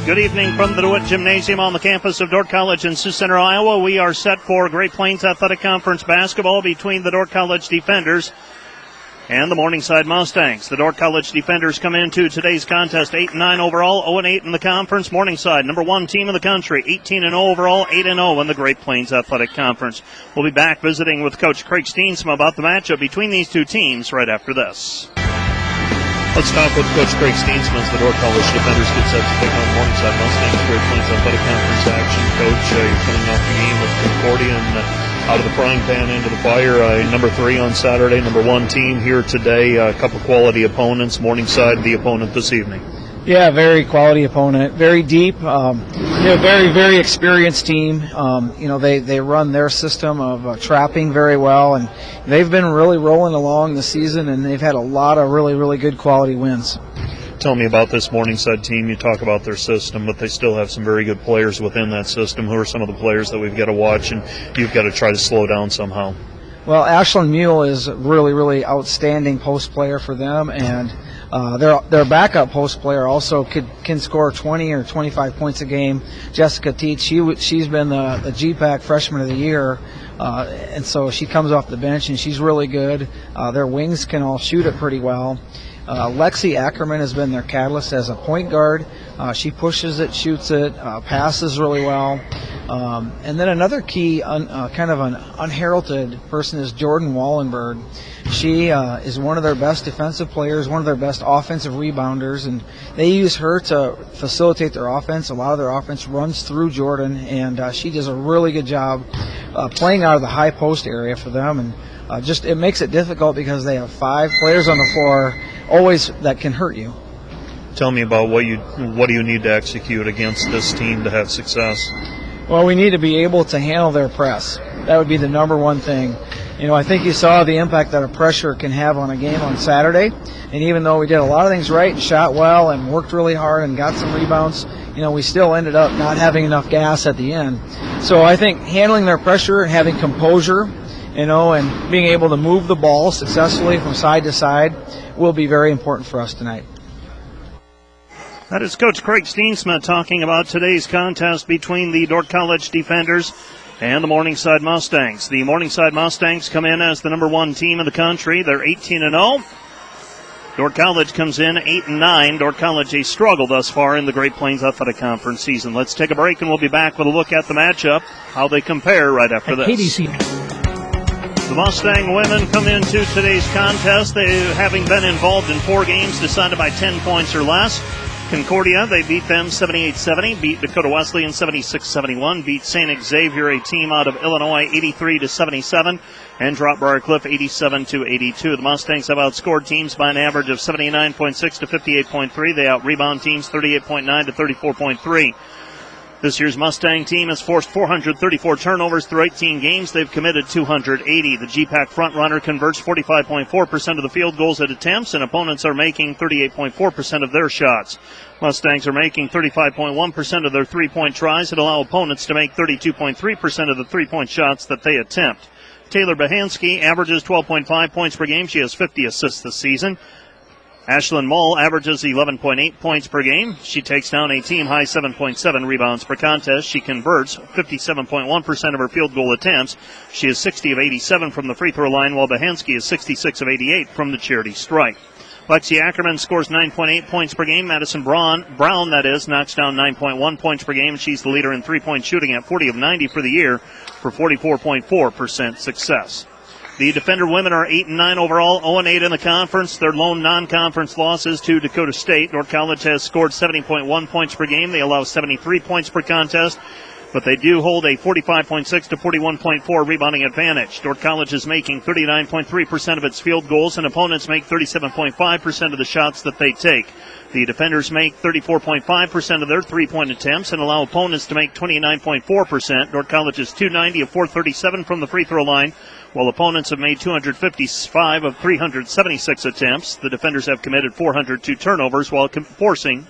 Good evening from the DeWitt Gymnasium on the campus of Dordt College in Sioux Center, Iowa. We are set for Great Plains Athletic Conference basketball between the Dordt College Defenders and the Morningside Mustangs. The Dordt College Defenders come into today's contest 8-9 overall, 0-8 in the conference. Morningside, number one team in the country, 18-0 overall, 8-0 in the Great Plains Athletic Conference. We'll be back visiting with Coach Craig Steensma about the matchup between these two teams right after this. Let's talk with Coach Craig Steensma as the Dordt College Defenders get set to take on Morningside Mustangs. Great Plains Athletic Conference action. Coach, you're coming off the game with Concordia and out of the frying pan into the fire. Number 3 on Saturday, number 1 team here today. A couple quality opponents. Morningside, the opponent this evening. Yeah, very quality opponent, very deep, very, very experienced team. They run their system of trapping very well, and they've been really rolling along the season, and they've had a lot of really, really good quality wins. Tell me about this Morningside team. You talk about their system, but they still have some very good players within that system. Who are some of the players that we've got to watch and you've got to try to slow down somehow? Well, Ashlyn Mule is a really, really outstanding post player for them, and their backup post player also can score 20 or 25 points a game. Jessica Teets, she's been the GPAC Freshman of the Year, and so she comes off the bench, and she's really good. Their wings can all shoot it pretty well. Lexi Ackerman has been their catalyst as a point guard. She pushes it, shoots it, passes really well. And then another key, kind of an unheralded person is Jordan Wallenberg. She is one of their best defensive players, one of their best offensive rebounders, and they use her to facilitate their offense. A lot of their offense runs through Jordan, and she does a really good job playing out of the high post area for them. And it makes it difficult because they have 5 players on the floor always that can hurt you. Tell me about what do you need to execute against this team to have success? Well, we need to be able to handle their press. That would be the number one thing. I think you saw the impact that a pressure can have on a game on Saturday. And even though we did a lot of things right and shot well and worked really hard and got some rebounds, we still ended up not having enough gas at the end. So I think handling their pressure, having composure, and being able to move the ball successfully from side to side will be very important for us tonight. That is Coach Craig Steensma talking about today's contest between the Dordt College Defenders and the Morningside Mustangs. The Morningside Mustangs come in as the number 1 team in the country. They're 18-0. Dordt College comes in 8-9. Dordt College a struggle thus far in the Great Plains Athletic Conference season. Let's take a break and we'll be back with a look at the matchup, how they compare right after this. KDC. The Mustang women come into today's contest, they having been involved in 4 games decided by 10 points or less. Concordia, they beat them 78-70, beat Dakota Wesleyan 76-71, beat St. Xavier, a team out of Illinois, 83-77, and dropped Briarcliff 87-82. The Mustangs have outscored teams by an average of 79.6 to 58.3. They out-rebound teams 38.9 to 34.3. This year's Mustang team has forced 434 turnovers through 18 games. They've committed 280. The GPAC frontrunner converts 45.4% of the field goals at attempts, and opponents are making 38.4% of their shots. Mustangs are making 35.1% of their three-point tries and allow opponents to make 32.3% of the three-point shots that they attempt. Taylor Bahansky averages 12.5 points per game. She has 50 assists this season. Ashlyn Mull averages 11.8 points per game. She takes down a team-high 7.7 rebounds per contest. She converts 57.1% of her field goal attempts. She is 60 of 87 from the free throw line, while Bahansky is 66 of 88 from the charity stripe. Lexi Ackerman scores 9.8 points per game. Madison Brown, knocks down 9.1 points per game. She's the leader in three-point shooting at 40 of 90 for the year for 44.4% success. The Defender women are 8-9 overall, 0-8 in the conference. Their lone non-conference losses to Dakota State. Dordt College has scored 70.1 points per game. They allow 73 points per contest, but they do hold a 45.6 to 41.4 rebounding advantage. Dordt College is making 39.3% of its field goals, and opponents make 37.5% of the shots that they take. The Defenders make 34.5% of their three-point attempts and allow opponents to make 29.4%. Dordt College is 290 of 437 from the free throw line, while opponents have made 255 of 376 attempts. The Defenders have committed 402 turnovers while forcing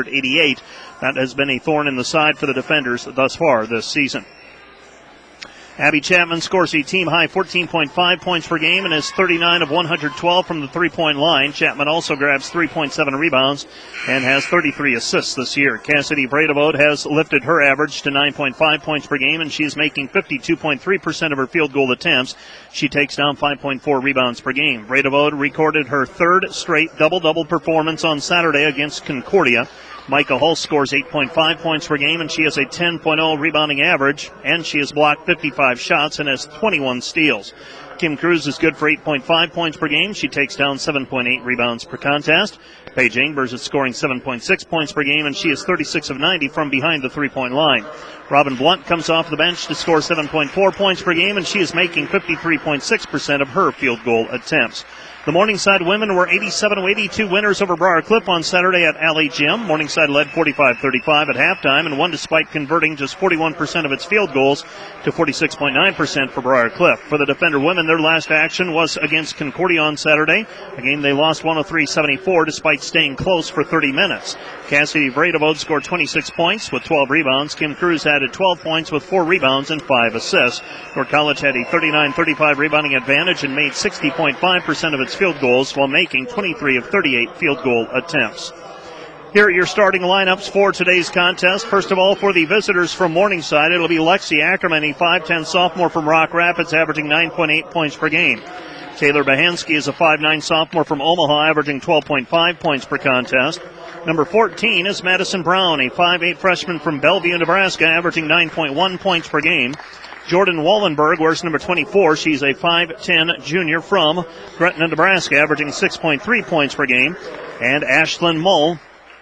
288. That has been a thorn in the side for the Defenders thus far this season. Abby Chapman scores a team-high 14.5 points per game and is 39 of 112 from the three-point line. Chapman also grabs 3.7 rebounds and has 33 assists this year. Cassidy Bredevode has lifted her average to 9.5 points per game, and she is making 52.3% of her field goal attempts. She takes down 5.4 rebounds per game. Bredevode recorded her third straight double-double performance on Saturday against Concordia. Micah Hulse scores 8.5 points per game, and she has a 10.0 rebounding average, and she has blocked 55 shots and has 21 steals. Kim Cruz is good for 8.5 points per game. She takes down 7.8 rebounds per contest. Paige Ingers is scoring 7.6 points per game, and she is 36 of 90 from behind the three-point line. Robin Blunt comes off the bench to score 7.4 points per game, and she is making 53.6% of her field goal attempts. The Morningside women were 87-82 winners over Briar Cliff on Saturday at Alley Gym. Morningside led 45-35 at halftime and won despite converting just 41% of its field goals to 46.9% for Briar Cliff. For the Defender women, their last action was against Concordia on Saturday, a game they lost 103-74 despite staying close for 30 minutes. Cassidy Bredevode scored 26 points with 12 rebounds. Kim Cruz added 12 points with 4 rebounds and 5 assists. York College had a 39-35 rebounding advantage and made 60.5% of its field goals while making 23 of 38 field goal attempts. Here are your starting lineups for today's contest. First of all, for the visitors from Morningside, it'll be Lexi Ackerman, a 5'10 sophomore from Rock Rapids, averaging 9.8 points per game. Taylor Bahansky is a 5'9 sophomore from Omaha, averaging 12.5 points per contest. Number 14 is Madison Brown, a 5'8 freshman from Bellevue, Nebraska, averaging 9.1 points per game. Jordan Wallenberg wears number 24. She's a 5'10 junior from Gretna, Nebraska, averaging 6.3 points per game. And Ashlyn Mull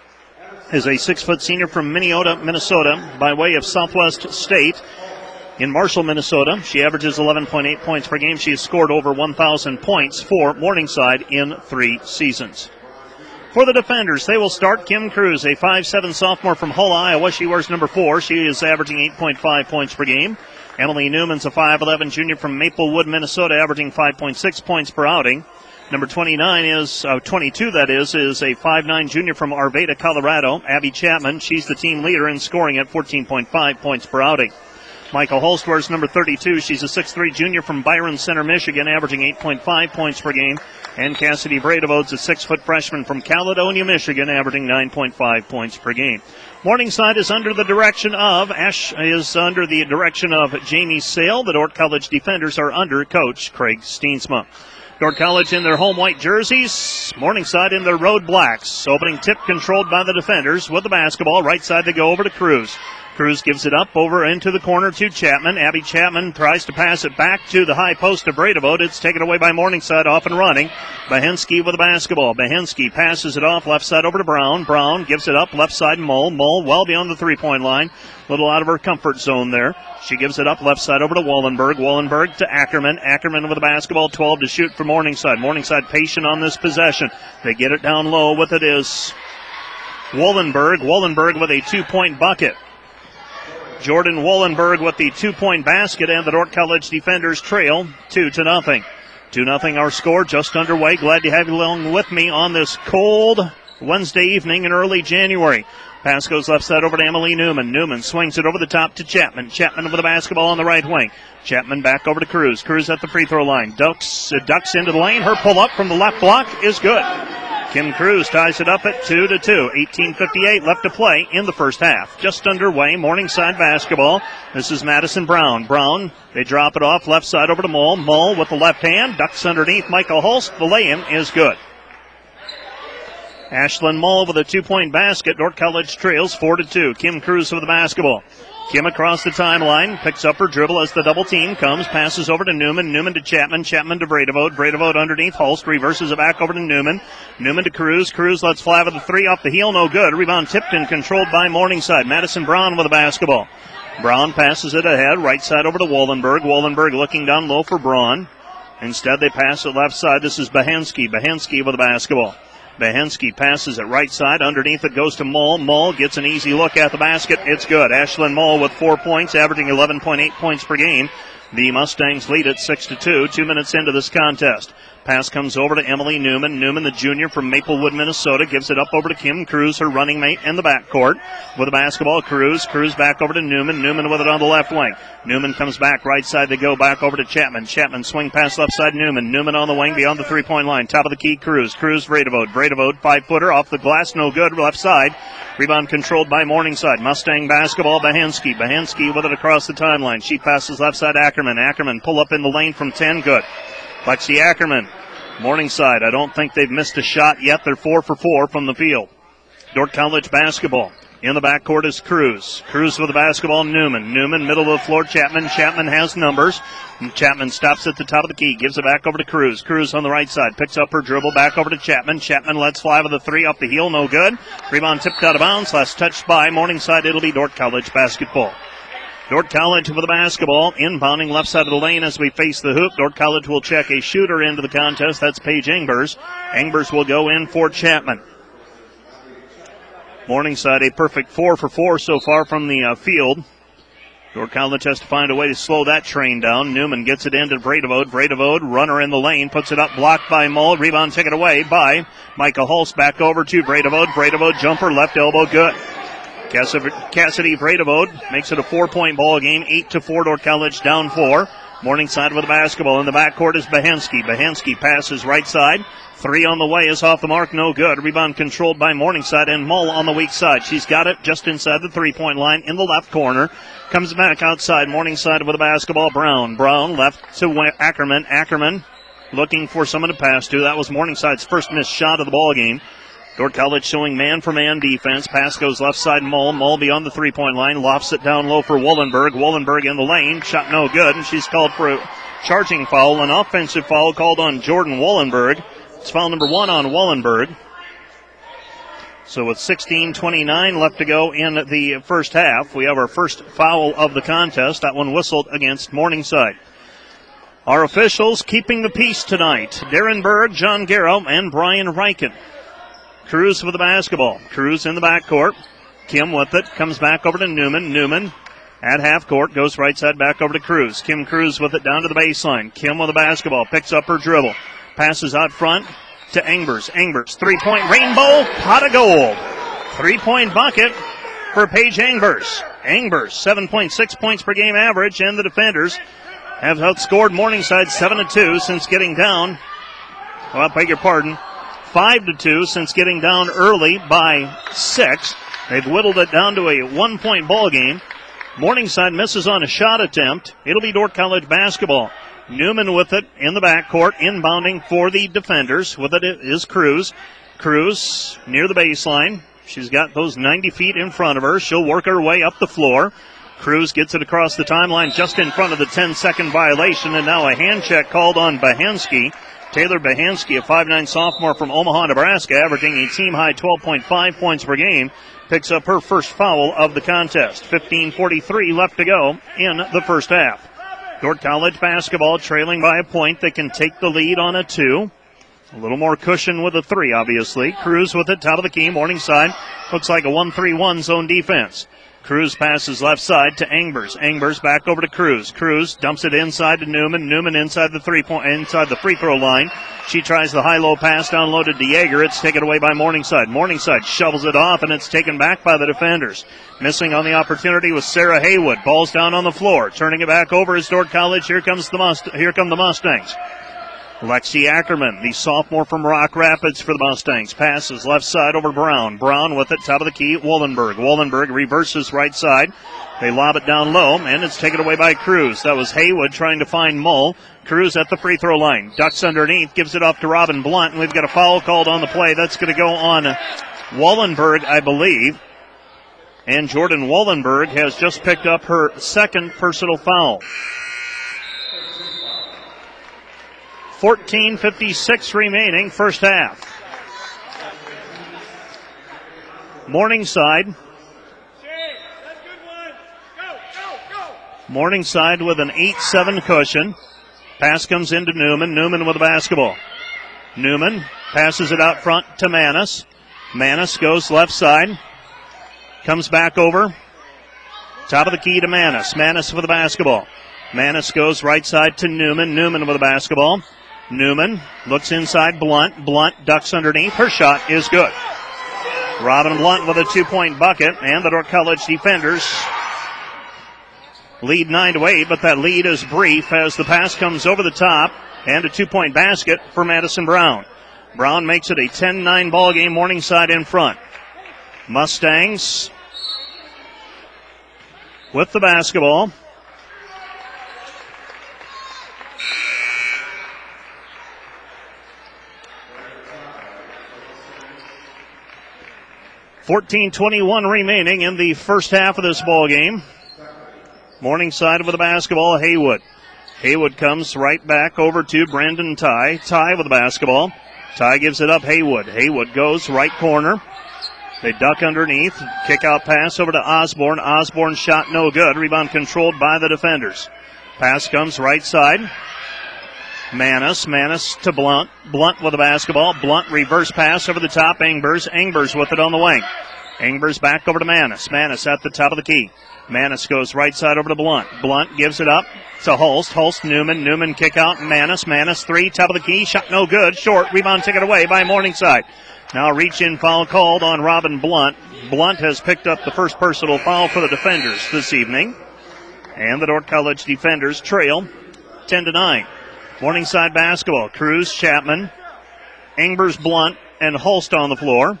is a 6' senior from Minneota, Minnesota, by way of Southwest State in Marshall, Minnesota. She averages 11.8 points per game. She has scored over 1,000 points for Morningside in 3 seasons. For the Defenders, they will start Kim Cruz, a 5'7 sophomore from Hull, Iowa. She wears number 4. She is averaging 8.5 points per game. Emily Newman's a 5'11 junior from Maplewood, Minnesota, averaging 5.6 points per outing. Number 22 is a 5'9 junior from Arvada, Colorado. Abby Chapman, she's the team leader in scoring at 14.5 points per outing. Michael Hulse wears number 32. She's a 6'3 junior from Byron Center, Michigan, averaging 8.5 points per game. And Cassidy Bredevode's a 6' freshman from Caledonia, Michigan, averaging 9.5 points per game. Morningside is under the direction of Jamie Sale. The Dordt College Defenders are under Coach Craig Steensma. Dordt College in their home white jerseys, Morningside in their road blacks. Opening tip controlled by the Defenders with the basketball. Right side they go over to Cruz. Cruz gives it up over into the corner to Chapman. Abby Chapman tries to pass it back to the high post of Bredevode. It's taken away by Morningside, off and running. Bahenski with the basketball. Bahenski passes it off left side over to Brown. Brown gives it up left side Mull. Mull well beyond the three-point line. A little out of her comfort zone there. She gives it up left side over to Wallenberg. Wallenberg to Ackerman. Ackerman with the basketball, 12 to shoot for Morningside. Morningside patient on this possession. They get it down low. With it is Wallenberg. Wallenberg with a 2-point bucket. Jordan Wallenberg with the 2-point basket, and the Dordt College Defenders trail 2-0. 2-0 our score, just underway. Glad to have you along with me on this cold Wednesday evening in early January. Pass goes left side over to Emily Newman. Newman swings it over the top to Chapman. Chapman with the basketball on the right wing. Chapman back over to Cruz. Cruz at the free throw line. Ducks into the lane. Her pull up from the left block is good. Kim Cruz ties it up at 2-2. 18:58 left to play in the first half. Just underway, Morningside basketball. This is Madison Brown. Brown, they drop it off left side over to Mull. Mull with the left hand, ducks underneath Michael Hulse. The lay-in is good. Ashlyn Mull with a 2-point basket. Dordt College trails 4-2. Kim Cruz with the basketball. Kim across the timeline, picks up her dribble as the double team comes, passes over to Newman, Newman to Chapman, Chapman to Bredevode, Bredevode underneath Hulse, reverses it back over to Newman, Newman to Cruz, Cruz lets fly with the 3 off the heel, no good. Rebound tipped and controlled by Morningside. Madison Brown with the basketball. Brown passes it ahead, right side over to Wallenberg. Wallenberg looking down low for Braun. Instead they pass it left side. This is Bahenski. Bahenski with the basketball. Bahenski passes it right side. Underneath it goes to Mull. Mull gets an easy look at the basket. It's good. Ashlyn Mull with 4 points, averaging 11.8 points per game. The Mustangs lead at 6-2. 2 minutes into this contest. Pass comes over to Emily Newman. Newman, the junior from Maplewood, Minnesota, gives it up over to Kim Cruz, her running mate in the backcourt. With the basketball, Cruz back over to Newman. Newman with it on the left wing. Newman comes back right side. They go back over to Chapman. Chapman swing pass left side. Newman on the wing beyond the three-point line. Top of the key, Cruz. Vredevode, 5-footer off the glass. No good. Left side. Rebound controlled by Morningside. Mustang basketball, Bahansky. Bahansky with it across the timeline. She passes left side, Ackerman. Ackerman pull up in the lane from 10. Good. Lexi Ackerman. Morningside, I don't think they've missed a shot yet. They're 4 for 4 from the field. Dordt College basketball. In the backcourt is Cruz. Cruz with the basketball, Newman, middle of the floor, Chapman. Chapman has numbers. Chapman stops at the top of the key, gives it back over to Cruz. Cruz on the right side, picks up her dribble, back over to Chapman. Chapman lets fly with a three off the heel, no good. Rebound tipped out of bounds, last touched by Morningside. It'll be Dordt College basketball. Dordt College with the basketball, inbounding left side of the lane as we face the hoop. Dordt College will check a shooter into the contest. That's Paige Engbers. Engbers will go in for Chapman. Morningside a perfect 4 for 4 so far from the field. Dordt College has to find a way to slow that train down. Newman gets it into Vredevode. Vredevode, runner in the lane, puts it up, blocked by Mull. Rebound taken away by Micah Hulse. Back over to Vredevode. Vredevode jumper, left elbow, good. Cassidy Vredevode makes it a 4-point ball game. 8-4, Dordt College down 4. Morningside with the basketball. In the backcourt is Bahansky. Bahansky passes right side. Three on the way is off the mark, no good. Rebound controlled by Morningside, and Mull on the weak side. She's got it just inside the three-point line in the left corner. Comes back outside. Morningside with the basketball. Brown left to Ackerman. Ackerman looking for someone to pass to. That was Morningside's first missed shot of the ball game. Dordt College showing man-for-man defense. Pass goes left side, Mull. Mull beyond the three-point line. Lofts it down low for Wollenberg. Wollenberg in the lane. Shot no good, and she's called for a charging foul. An offensive foul called on Jordan Wollenberg. It's foul number 1 on Wollenberg. So with 16:29 left to go in the first half, we have our first foul of the contest. That one whistled against Morningside. Our officials keeping the peace tonight. Darren Berg, John Garrow, and Brian Reichen. Cruz with the basketball. Cruz in the backcourt. Kim with it. Comes back over to Newman. Newman at half court. Goes right side back over to Cruz. Kim Cruz with it down to the baseline. Kim with the basketball. Picks up her dribble. Passes out front to Engbers. Engbers, three-point rainbow, pot of gold. 3-point bucket for Paige Engbers. Engbers, 7.6 points per game average, and the defenders have outscored Morningside 7-2 since getting down. Well, I beg your pardon. 5-2 since getting down early by 6. They've whittled it down to a 1-point ball game. Morningside misses on a shot attempt. It'll be Dordt College basketball. Newman with it in the backcourt, inbounding for the defenders. With it is Cruz. Cruz near the baseline. She's got those 90 feet in front of her. She'll work her way up the floor. Cruz gets it across the timeline just in front of the 10-second violation, and now a hand check called on Bahansky. Taylor Bahansky, a 5'9 sophomore from Omaha, Nebraska, averaging a team-high 12.5 points per game, picks up her first foul of the contest. 15:43 left to go in the first half. Dordt College basketball trailing by a point. They can take the lead on a 2. A little more cushion with a 3, obviously. Cruz with it, top of the key. Morningside looks like a 1-3-1 zone defense. Cruz passes left side to Engbers. Engbers back over to Cruz. Cruz dumps it inside to Newman. Newman inside the free throw line. She tries the high-low pass down low to Yeager. It's taken away by Morningside. Morningside shovels it off, and it's taken back by the defenders. Missing on the opportunity was Sarah Haywood. Ball's down on the floor. Turning it back over is Dordt College. Here come the Mustangs. Lexi Ackerman, the sophomore from Rock Rapids for the Mustangs. Passes left side over Brown. Brown with it, top of the key, Wollenberg. Wollenberg reverses right side. They lob it down low, and it's taken away by Cruz. That was Haywood trying to find Mull. Cruz at the free throw line. Ducks underneath, gives it off to Robin Blunt, and we've got a foul called on the play. That's going to go on Wollenberg, I believe. And Jordan Wollenberg has just picked up her second personal foul. 14:56 remaining, first half. Morningside. Morningside with an 8-7 cushion. Pass comes into Newman. Newman with the basketball. Newman passes it out front to Manis. Manis goes left side. Comes back over. Top of the key to Manis. Manis with the basketball. Manis goes right side to Newman. Newman with the basketball. Newman looks inside Blunt. Blunt ducks underneath. Her shot is good. Robin Blunt with a 2-point bucket, and the Dordt College defenders lead 9-8, but that lead is brief as the pass comes over the top and a 2-point basket for Madison Brown. Brown makes it a 10-9 ball game. Morningside in front. Mustangs with the basketball. .21 remaining in the first half of this ball game. Morningside with the basketball, Haywood. Haywood comes right back over to Brandon Ty. Ty with the basketball. Ty gives it up, Haywood. Haywood goes right corner. They duck underneath. Kick out pass over to Osborne. Osborne shot no good. Rebound controlled by the defenders. Pass comes right side. Manis to Blunt. Blunt with the basketball. Blunt reverse pass over the top. Engbers with it on the wing. Engbers back over to Manis. Manis at the top of the key. Manis goes right side over to Blunt. Blunt gives it up to Holst. Holst, Newman. Newman kick out. Manis three. Top of the key. Shot no good. Short. Rebound taken away by Morningside. Now reach in foul called on Robin Blunt. Blunt has picked up the first personal foul for the defenders this evening. And the Dordt College defenders trail 10-9. Morningside basketball. Cruz, Chapman, Engbers, Blunt, and Holst on the floor.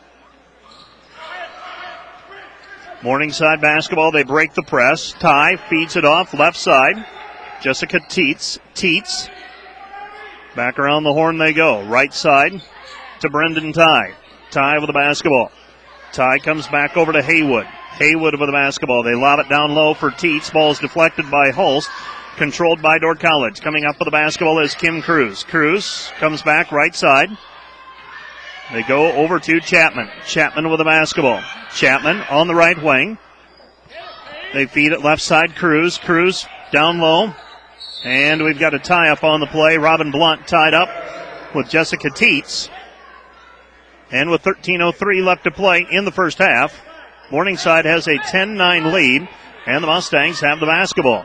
Morningside basketball, they break the press. Ty feeds it off left side. Jessica Teets. Back around the horn they go. Right side to Brendan Ty. Ty with the basketball. Ty comes back over to Haywood. Haywood with the basketball. They lob it down low for Teets. Ball is deflected by Holst. Controlled by Dordt College. Coming up with the basketball is Kim Cruz. Cruz comes back right side. They go over to Chapman. Chapman with the basketball. Chapman on the right wing. They feed it left side. Cruz. Cruz down low. And we've got a tie-up on the play. Robin Blunt tied up with Jessica Teets. And with 13:03 left to play in the first half, Morningside has a 10-9 lead, and the Mustangs have the basketball.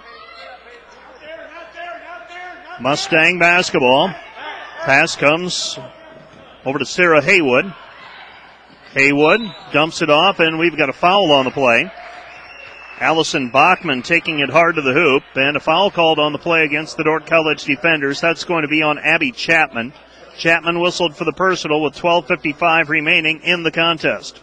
Mustang basketball. Pass comes over to Sarah Haywood. Haywood dumps it off, and we've got a foul on the play. Allison Bachman taking it hard to the hoop, and a foul called on the play against the Dordt College defenders. That's going to be on Abby Chapman. Chapman whistled for the personal with 12:55 remaining in the contest.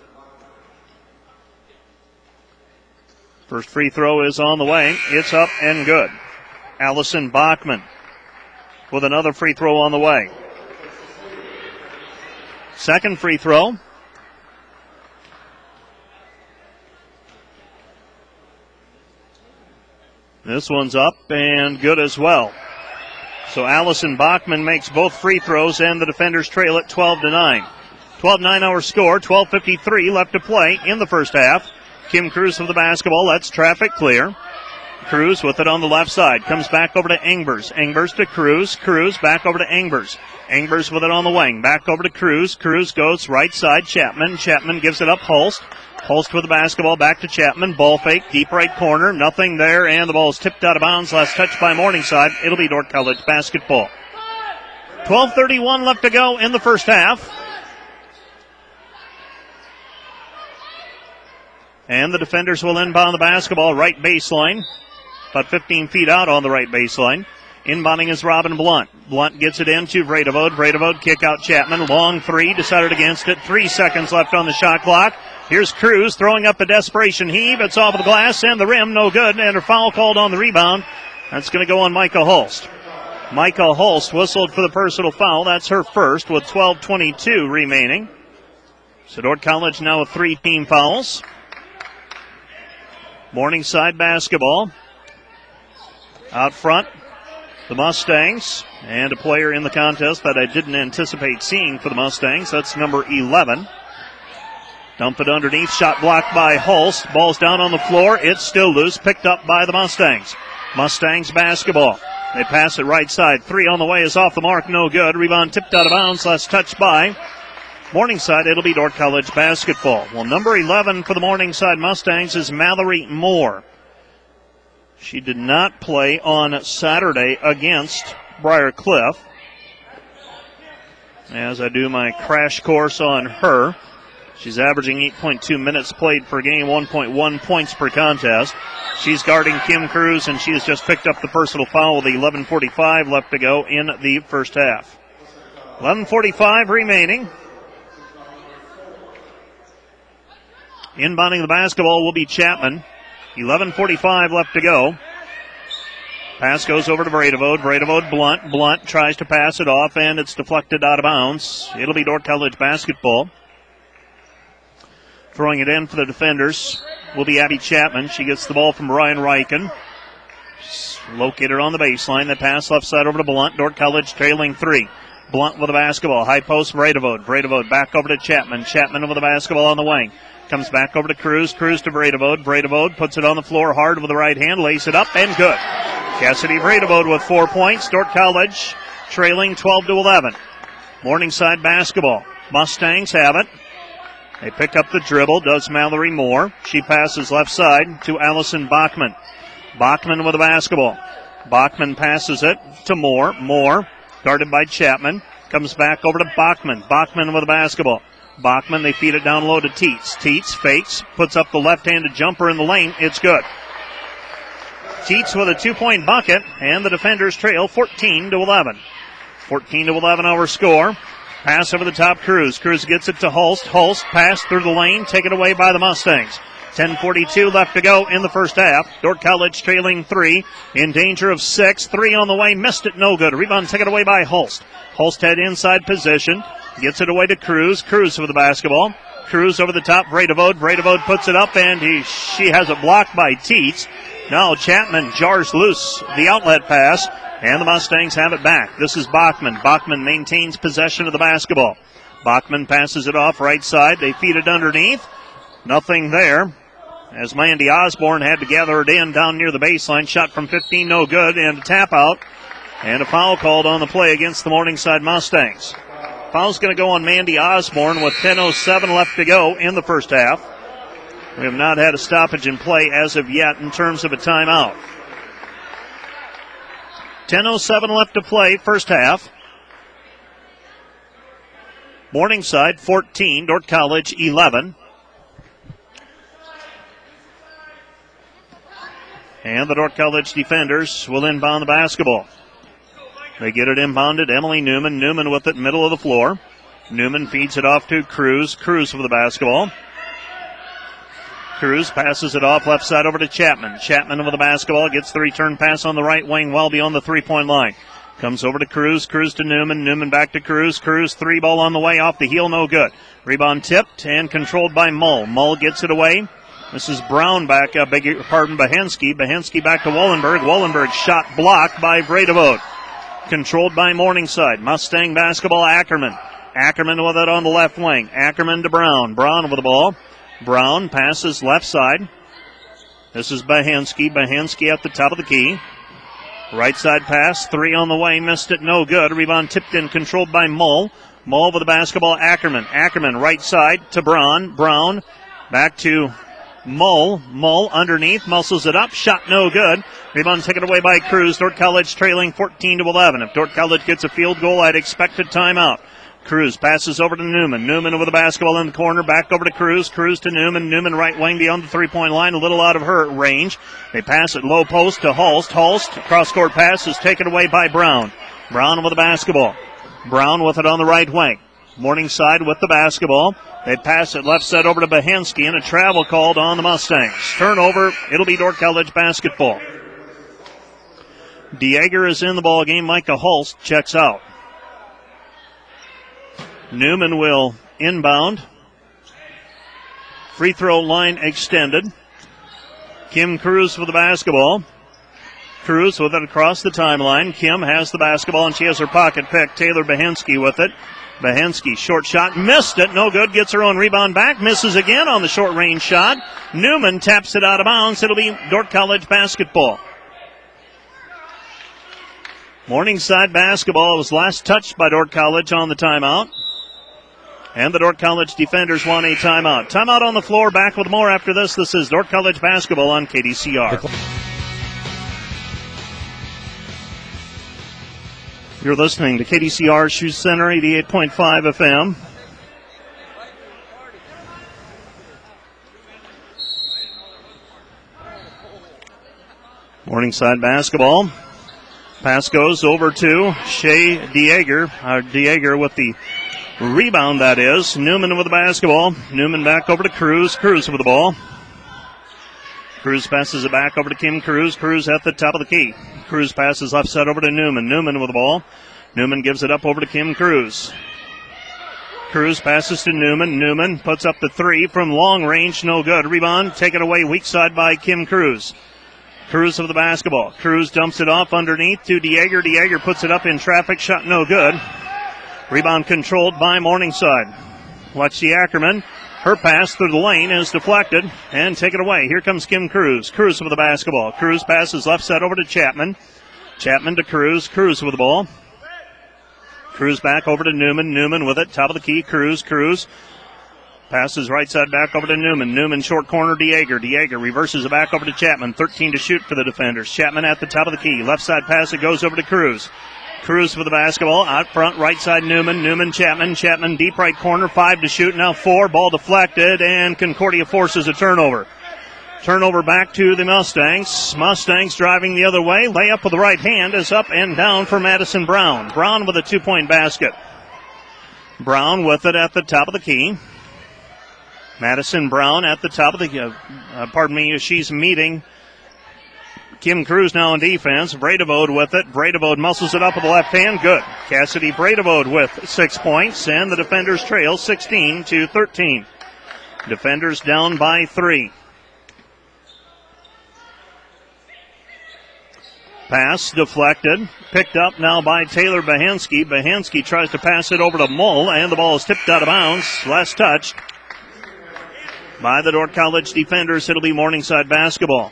First free throw is on the way. It's up and good. Allison Bachman with another free throw on the way. Second free throw. This one's up and good as well. So Allison Bachman makes both free throws, and the defenders trail it 12-9. 12-9 our score, 12:53 left to play in the first half. Kim Cruz with the basketball. That's traffic clear. Cruz with it on the left side. Comes back over to Engbers. Engbers to Cruz. Cruz back over to Engbers. Engbers with it on the wing. Back over to Cruz. Cruz goes right side. Chapman. Chapman gives it up. Holst. Holst with the basketball. Back to Chapman. Ball fake. Deep right corner. Nothing there. And the ball is tipped out of bounds. Last touch by Morningside. It'll be Dordt College basketball. 12:31 left to go in the first half. And the defenders will inbound the basketball right baseline. About 15 feet out on the right baseline. Inbounding is Robin Blunt. Blunt gets it into Vredevode. Vredevode kick out Chapman. Long three. Decided against it. 3 seconds left on the shot clock. Here's Cruz throwing up the desperation heave. It's off of the glass and the rim. No good. And a foul called on the rebound. That's going to go on Micah Holst. Micah Holst whistled for the personal foul. That's her first with 12:22 remaining. So Dordt College now with 3 team fouls. Morningside basketball. Out front, the Mustangs, and a player in the contest that I didn't anticipate seeing for the Mustangs. That's number 11. Dump it underneath, shot blocked by Holst. Ball's down on the floor. It's still loose, picked up by the Mustangs. Mustangs basketball. They pass it right side. 3 on the way is off the mark, no good. Rebound tipped out of bounds, last touch by Morningside. It'll be Dordt College basketball. Well, number 11 for the Morningside Mustangs is Mallory Moore. She did not play on Saturday against Briar Cliff. as I do my crash course on her. She's averaging 8.2 minutes played per game, 1.1 points per contest. She's guarding Kim Cruz, and she has just picked up the personal foul with 11:45 left to go in the first half. 11:45 remaining. Inbounding the basketball will be Chapman. 11:45 left to go. Pass goes over to Bredevode. Bredevode Blunt. Blunt tries to pass it off, and it's deflected out of bounds. It'll be Dordt College basketball. Throwing it in for the defenders will be Abby Chapman. She gets the ball from Ryan Reichen. Located on the baseline. The pass left side over to Blunt. Dordt College trailing 3. Blunt with the basketball. High post Bredevode. Bredevode back over to Chapman. Chapman with the basketball on the wing. Comes back over to Cruz. Cruz to Bredevode. Bredevode puts it on the floor hard with the right hand. Lays it up and good. Cassidy Bredevode with 4 points. Dordt College trailing 12-11. Morningside basketball. Mustangs have it. They pick up the dribble. Does Mallory Moore. She passes left side to Allison Bachman. Bachman with the basketball. Bachman passes it to Moore. Moore guarded by Chapman. Comes back over to Bachman. Bachman with the basketball. Bachman, they feed it down low to Teets. Teets fakes, puts up the left-handed jumper in the lane. It's good. Teets with a 2-point bucket, and the defenders trail 14-11. 14-11 our score. Pass over the top, Cruz. Cruz gets it to Holst. Holst pass through the lane, taken away by the Mustangs. 10:42 left to go in the first half. Dordt College trailing 3, in danger of 6. 3 on the way, missed it, no good. Rebound taken away by Holst. Holst had inside position, gets it away to Cruz. Cruz with the basketball. Cruz over the top, Bredevode. Bredevode puts it up, and she has it blocked by Teets. Now Chapman jars loose the outlet pass, and the Mustangs have it back. This is Bachman. Bachman maintains possession of the basketball. Bachman passes it off right side. They feed it underneath. Nothing there, as Mandy Osborne had to gather it in down near the baseline. Shot from 15, no good, and a tap out. And a foul called on the play against the Morningside Mustangs. Foul's going to go on Mandy Osborne with 10:07 left to go in the first half. We have not had a stoppage in play as of yet in terms of a timeout. 10:07 left to play, first half. Morningside 14, Dordt College 11. And the Dordt College defenders will inbound the basketball. They get it inbounded. Emily Newman. Newman with it, middle of the floor. Newman feeds it off to Cruz. Cruz with the basketball. Cruz passes it off left side over to Chapman. Chapman with the basketball. Gets the return pass on the right wing well beyond the three-point line. Comes over to Cruz. Cruz to Newman. Newman back to Cruz. Cruz, 3 ball on the way. Off the heel, no good. Rebound tipped and controlled by Mull. Mull gets it away. This is Brown back, Behensky. Behensky back to Wallenberg. Wallenberg shot blocked by Bredevode. Controlled by Morningside. Mustang basketball, Ackerman. Ackerman with it on the left wing. Ackerman to Brown. Brown with the ball. Brown passes left side. This is Behensky. Behensky at the top of the key. Right side pass. 3 on the way. Missed it. No good. Rebound tipped in. Controlled by Mull. Mull with the basketball. Ackerman. Ackerman right side to Brown. Brown back to Mull. Mull underneath. Muscles it up. Shot no good. Rebound taken away by Cruz. Dordt College trailing 14-11. If Dordt College gets a field goal, I'd expect a timeout. Cruz passes over to Newman. Newman with the basketball in the corner. Back over to Cruz. Cruz to Newman. Newman right wing beyond the three-point line. A little out of her range. They pass it low post to Holst. Holst, cross-court pass is taken away by Brown. Brown with the basketball. Brown with it on the right wing. Morningside with the basketball. They pass it left side over to Behensky, and a travel called on the Mustangs. Turnover. It'll be Dordt College basketball. Dieger is in the ball game. Micah Holst checks out. Newman will inbound. Free throw line extended. Kim Cruz with the basketball. Cruz with it across the timeline. Kim has the basketball, and she has her pocket pick. Taylor Behensky with it. Behensky, short shot, missed it, no good, gets her own rebound back, misses again on the short range shot. Newman taps it out of bounds. It'll be Dordt College basketball. Morningside basketball was last touched by Dordt College on the timeout. And the Dordt College defenders want a timeout. Timeout on the floor, back with more after this. This is Dordt College basketball on KDCR. You're listening to KDCR Shoe Center, 88.5 FM. Morningside basketball. Pass goes over to Shea Dieger. Dieger with the rebound, that is. Newman with the basketball. Newman back over to Cruz. Cruz with the ball. Cruz passes it back over to Kim Cruz. Cruz at the top of the key. Cruz passes left side over to Newman. Newman with the ball. Newman gives it up over to Kim Cruz. Cruz passes to Newman. Newman puts up the three from long range. No good. Rebound taken away weak side by Kim Cruz. Cruz with the basketball. Cruz dumps it off underneath to Dieger. Dieger puts it up in traffic. Shot no good. Rebound controlled by Morningside. Lexi Ackerman. Her pass through the lane is deflected and taken away. Here comes Kim Cruz. Cruz with the basketball. Cruz passes left side over to Chapman. Chapman to Cruz. Cruz with the ball. Cruz back over to Newman. Newman with it. Top of the key. Cruz. Cruz passes right side back over to Newman. Newman short corner. Dieger. Dieger reverses it back over to Chapman. 13 to shoot for the defenders. Chapman at the top of the key. Left side pass. It goes over to Cruz. Cruz with the basketball. Out front, right side Newman. Newman, Chapman. Chapman deep right corner. 5 to shoot. Now 4. Ball deflected, and Concordia forces a turnover. Turnover back to the Mustangs. Mustangs driving the other way. Layup with the right hand is up and down for Madison Brown. Brown with a 2-point basket. Brown with it at the top of the key. Madison Brown at the top of the she's meeting Kim Cruz now on defense. Bredevode with it. Bredevode muscles it up with the left hand. Good. Cassidy Bredevode with 6 points, and the defenders trail 16-13. Defenders down by 3. Pass deflected. Picked up now by Taylor Bahansky. Bahansky tries to pass it over to Mull, and the ball is tipped out of bounds. Last touch by the Dordt College defenders. It'll be Morningside basketball.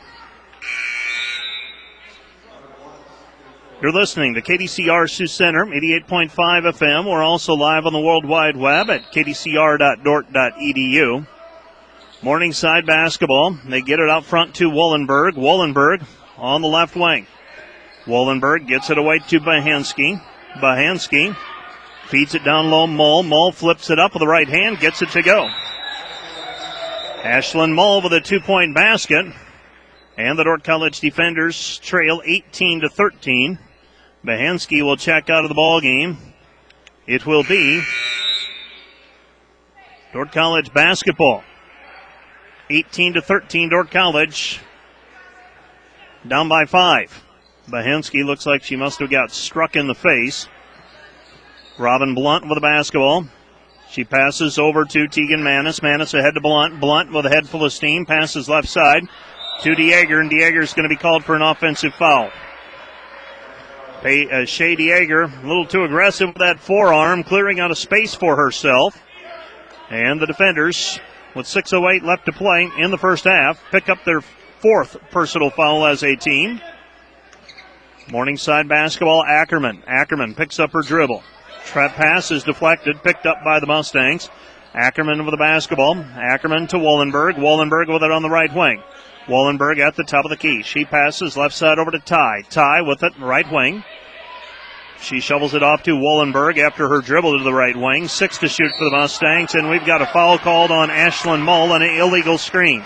You're listening to KDCR Sioux Center, 88.5 FM. We're also live on the World Wide Web at kdcr.dort.edu. Morningside basketball. They get it out front to Wollenberg. Wollenberg on the left wing. Wollenberg gets it away to Bahansky. Bahansky feeds it down low. Mull. Mull flips it up with the right hand. Gets it to go. Ashlyn Mull with a 2-point basket. And the Dordt College defenders trail 18-13. Bahansky will check out of the ball game. It will be Dordt College basketball. 18-13 Dordt College. Down by 5. Bahansky looks like she must have got struck in the face. Robin Blunt with the basketball. She passes over to Tegan Manis. Manis ahead to Blunt. Blunt with a head full of steam. Passes left side to Dieger, and Dieger is going to be called for an offensive foul. Shea Dieger, a little too aggressive with that forearm, clearing out a space for herself. And the defenders, with 6:08 left to play in the first half, pick up their 4th personal foul as a team. Morningside basketball, Ackerman. Ackerman picks up her dribble. Trap pass is deflected, picked up by the Mustangs. Ackerman with the basketball. Ackerman to Wollenberg. Wollenberg with it on the right wing. Wollenberg at the top of the key. She passes left side over to Ty. Ty with it right wing. She shovels it off to Wollenberg after her dribble to the right wing. 6 to shoot for the Mustangs, and we've got a foul called on Ashlyn Mull and an illegal screen.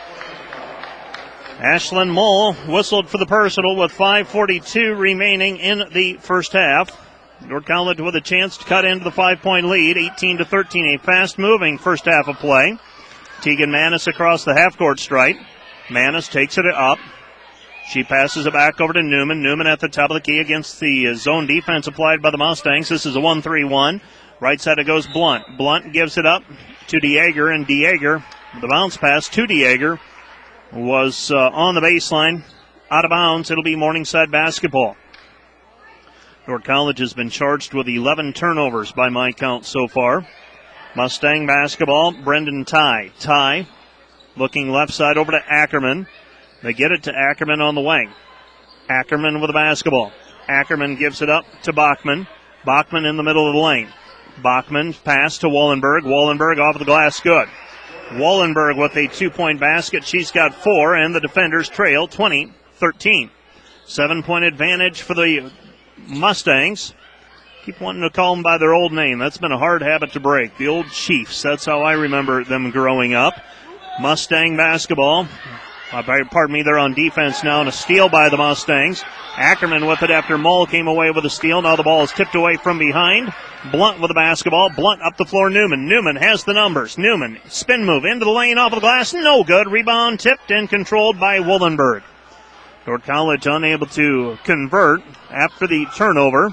Ashlyn Mull whistled for the personal with 5:42 remaining in the first half. Dordt College with a chance to cut into the 5-point lead, 18-13. A fast-moving first half of play. Tegan Manis across the half-court stripe. Manis takes it up. She passes it back over to Newman. Newman at the top of the key against the zone defense applied by the Mustangs. This is a 1-3-1. Right side it goes Blunt. Blunt gives it up to Dieger, and Dieger, the bounce pass to Dieger, was on the baseline, out of bounds. It'll be Morningside basketball. Dordt College has been charged with 11 turnovers by my count so far. Mustang basketball, Brendan Ty. Ty looking left side over to Ackerman. They get it to Ackerman on the wing. Ackerman with the basketball. Ackerman gives it up to Bachman. Bachman in the middle of the lane. Bachman pass to Wollenberg. Wollenberg off the glass, good. Wollenberg with a 2-point basket. She's got 4, and the defenders trail 20-13. 7-point advantage for the Mustangs. Keep wanting to call them by their old name. That's been a hard habit to break. The old Chiefs. That's how I remember them growing up. Mustang basketball. Pardon me, they're on defense now, and a steal by the Mustangs. Ackerman with it after Mull came away with a steal. Now the ball is tipped away from behind. Blunt with the basketball. Blunt up the floor. Newman has the numbers. Newman, spin move into the lane off of the glass. No good. Rebound tipped and controlled by Woolenberg. Dordt College unable to convert after the turnover.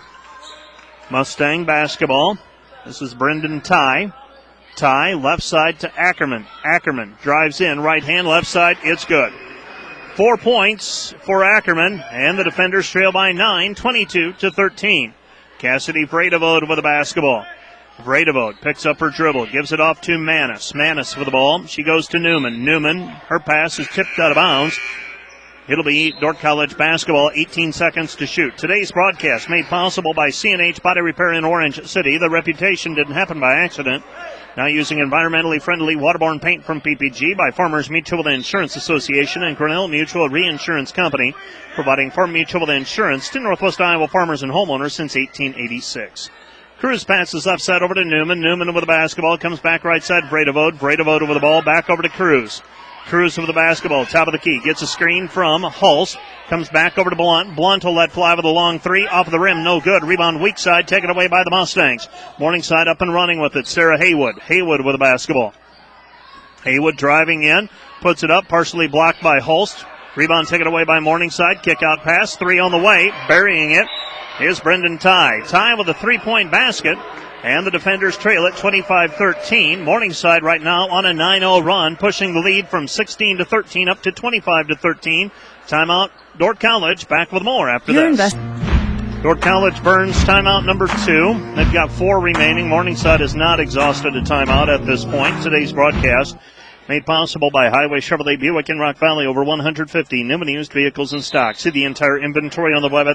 Mustang basketball. This is Brendan Ty. Ty, left side to Ackerman. Ackerman drives in, right hand, left side, it's good. 4 points for Ackerman, and the defenders trail by 9, 22-13. Cassidy Vredevode with the basketball. Vredevode picks up her dribble, gives it off to Manis. Manis with the ball. She goes to Newman. Newman, her pass is tipped out of bounds. It'll be Dordt College basketball, 18 seconds to shoot. Today's broadcast made possible by C&H Body Repair in Orange City. The reputation didn't happen by accident. Now using environmentally friendly waterborne paint from PPG by Farmers Mutual Insurance Association and Grinnell Mutual Reinsurance Company, providing farm mutual insurance to Northwest Iowa farmers and homeowners since 1886. Cruz passes left side over to Newman. Newman with the basketball, comes back right side, Vredevode. Vredevode with the ball, back over to Cruz. Cruz with the basketball, top of the key, gets a screen from Hulse, comes back over to Blunt. Blunt will let fly with a long three, off of the rim, no good. Rebound weak side, taken away by the Mustangs. Morningside up and running with it, Sarah Haywood. Haywood with the basketball. Haywood driving in, puts it up, partially blocked by Hulse. Rebound taken away by Morningside, kick out pass, three on the way, burying it is Brendan Ty. Ty with a three-point basket. And the defenders trail it 25-13. Morningside right now on a 9-0 run, pushing the lead from 16-13 up to 25-13. Timeout, Dordt College. Back with more after this. Dordt College burns timeout number 2. They've got 4 remaining. Morningside has not exhausted a timeout at this point. Today's broadcast made possible by Highway Chevrolet Buick in Rock Valley. Over 150 new and used vehicles in stock. See the entire inventory on the web at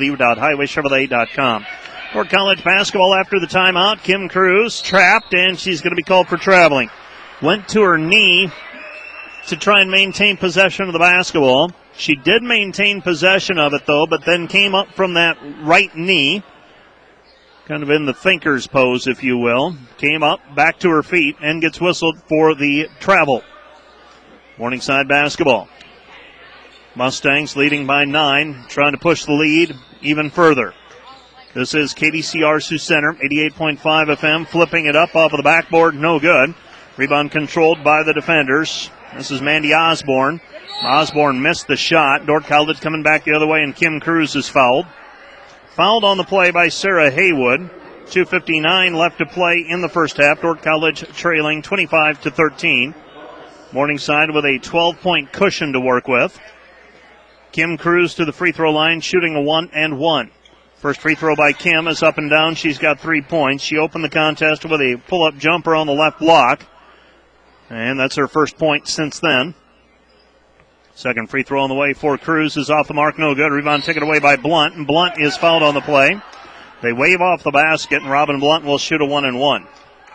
www.highwaychevrolet.com. Dordt College basketball after the timeout. Kim Cruz trapped, and she's going to be called for traveling. Went to her knee to try and maintain possession of the basketball. She did maintain possession of it, though, but then came up from that right knee, kind of in the thinker's pose, if you will. Came up, back to her feet, and gets whistled for the travel. Morningside basketball. Mustangs leading by 9, trying to push the lead even further. This is KDCR Sioux Center, 88.5 FM, flipping it up off of the backboard, no good. Rebound controlled by the defenders. This is Mandy Osborne. Osborne missed the shot. Dordt College coming back the other way, and Kim Cruz is fouled. Fouled on the play by Sarah Haywood. 2:59 left to play in the first half. Dordt College trailing 25-13. Morningside with a 12-point cushion to work with. Kim Cruz to the free throw line, shooting a 1-and-1. First free throw by Kim is up and down. She's got 3 points. She opened the contest with a pull-up jumper on the left block. And that's her first point since then. Second free throw on the way for Cruz is off the mark. No good. Rebound taken away by Blunt. And Blunt is fouled on the play. They wave off the basket, and Robin Blunt will shoot a 1-and-1.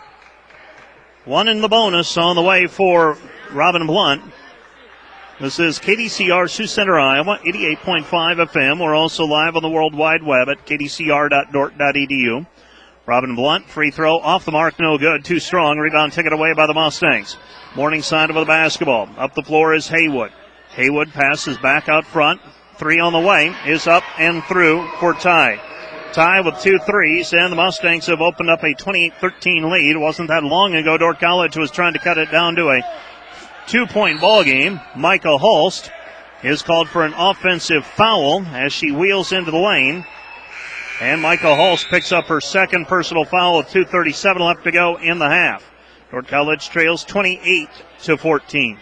1 in the bonus on the way for Robin Blunt. This is KDCR Sioux Center, Iowa, 88.5 FM. We're also live on the World Wide Web at kdcr.dort.edu. Robin Blunt, free throw, off the mark, no good. Too strong. Rebound taken away by the Mustangs. Morningside with the basketball. Up the floor is Haywood. Haywood passes back out front. 3 on the way is up and through for Ty. Ty with 2 threes, and the Mustangs have opened up a 28-13 lead. It wasn't that long ago Dordt College was trying to cut it down to a 2-point ball game. Micah Hulst is called for an offensive foul as she wheels into the lane. And Micah Hulst picks up her second personal foul with 2:37 left to go in the half. Dordt College trails 28-14.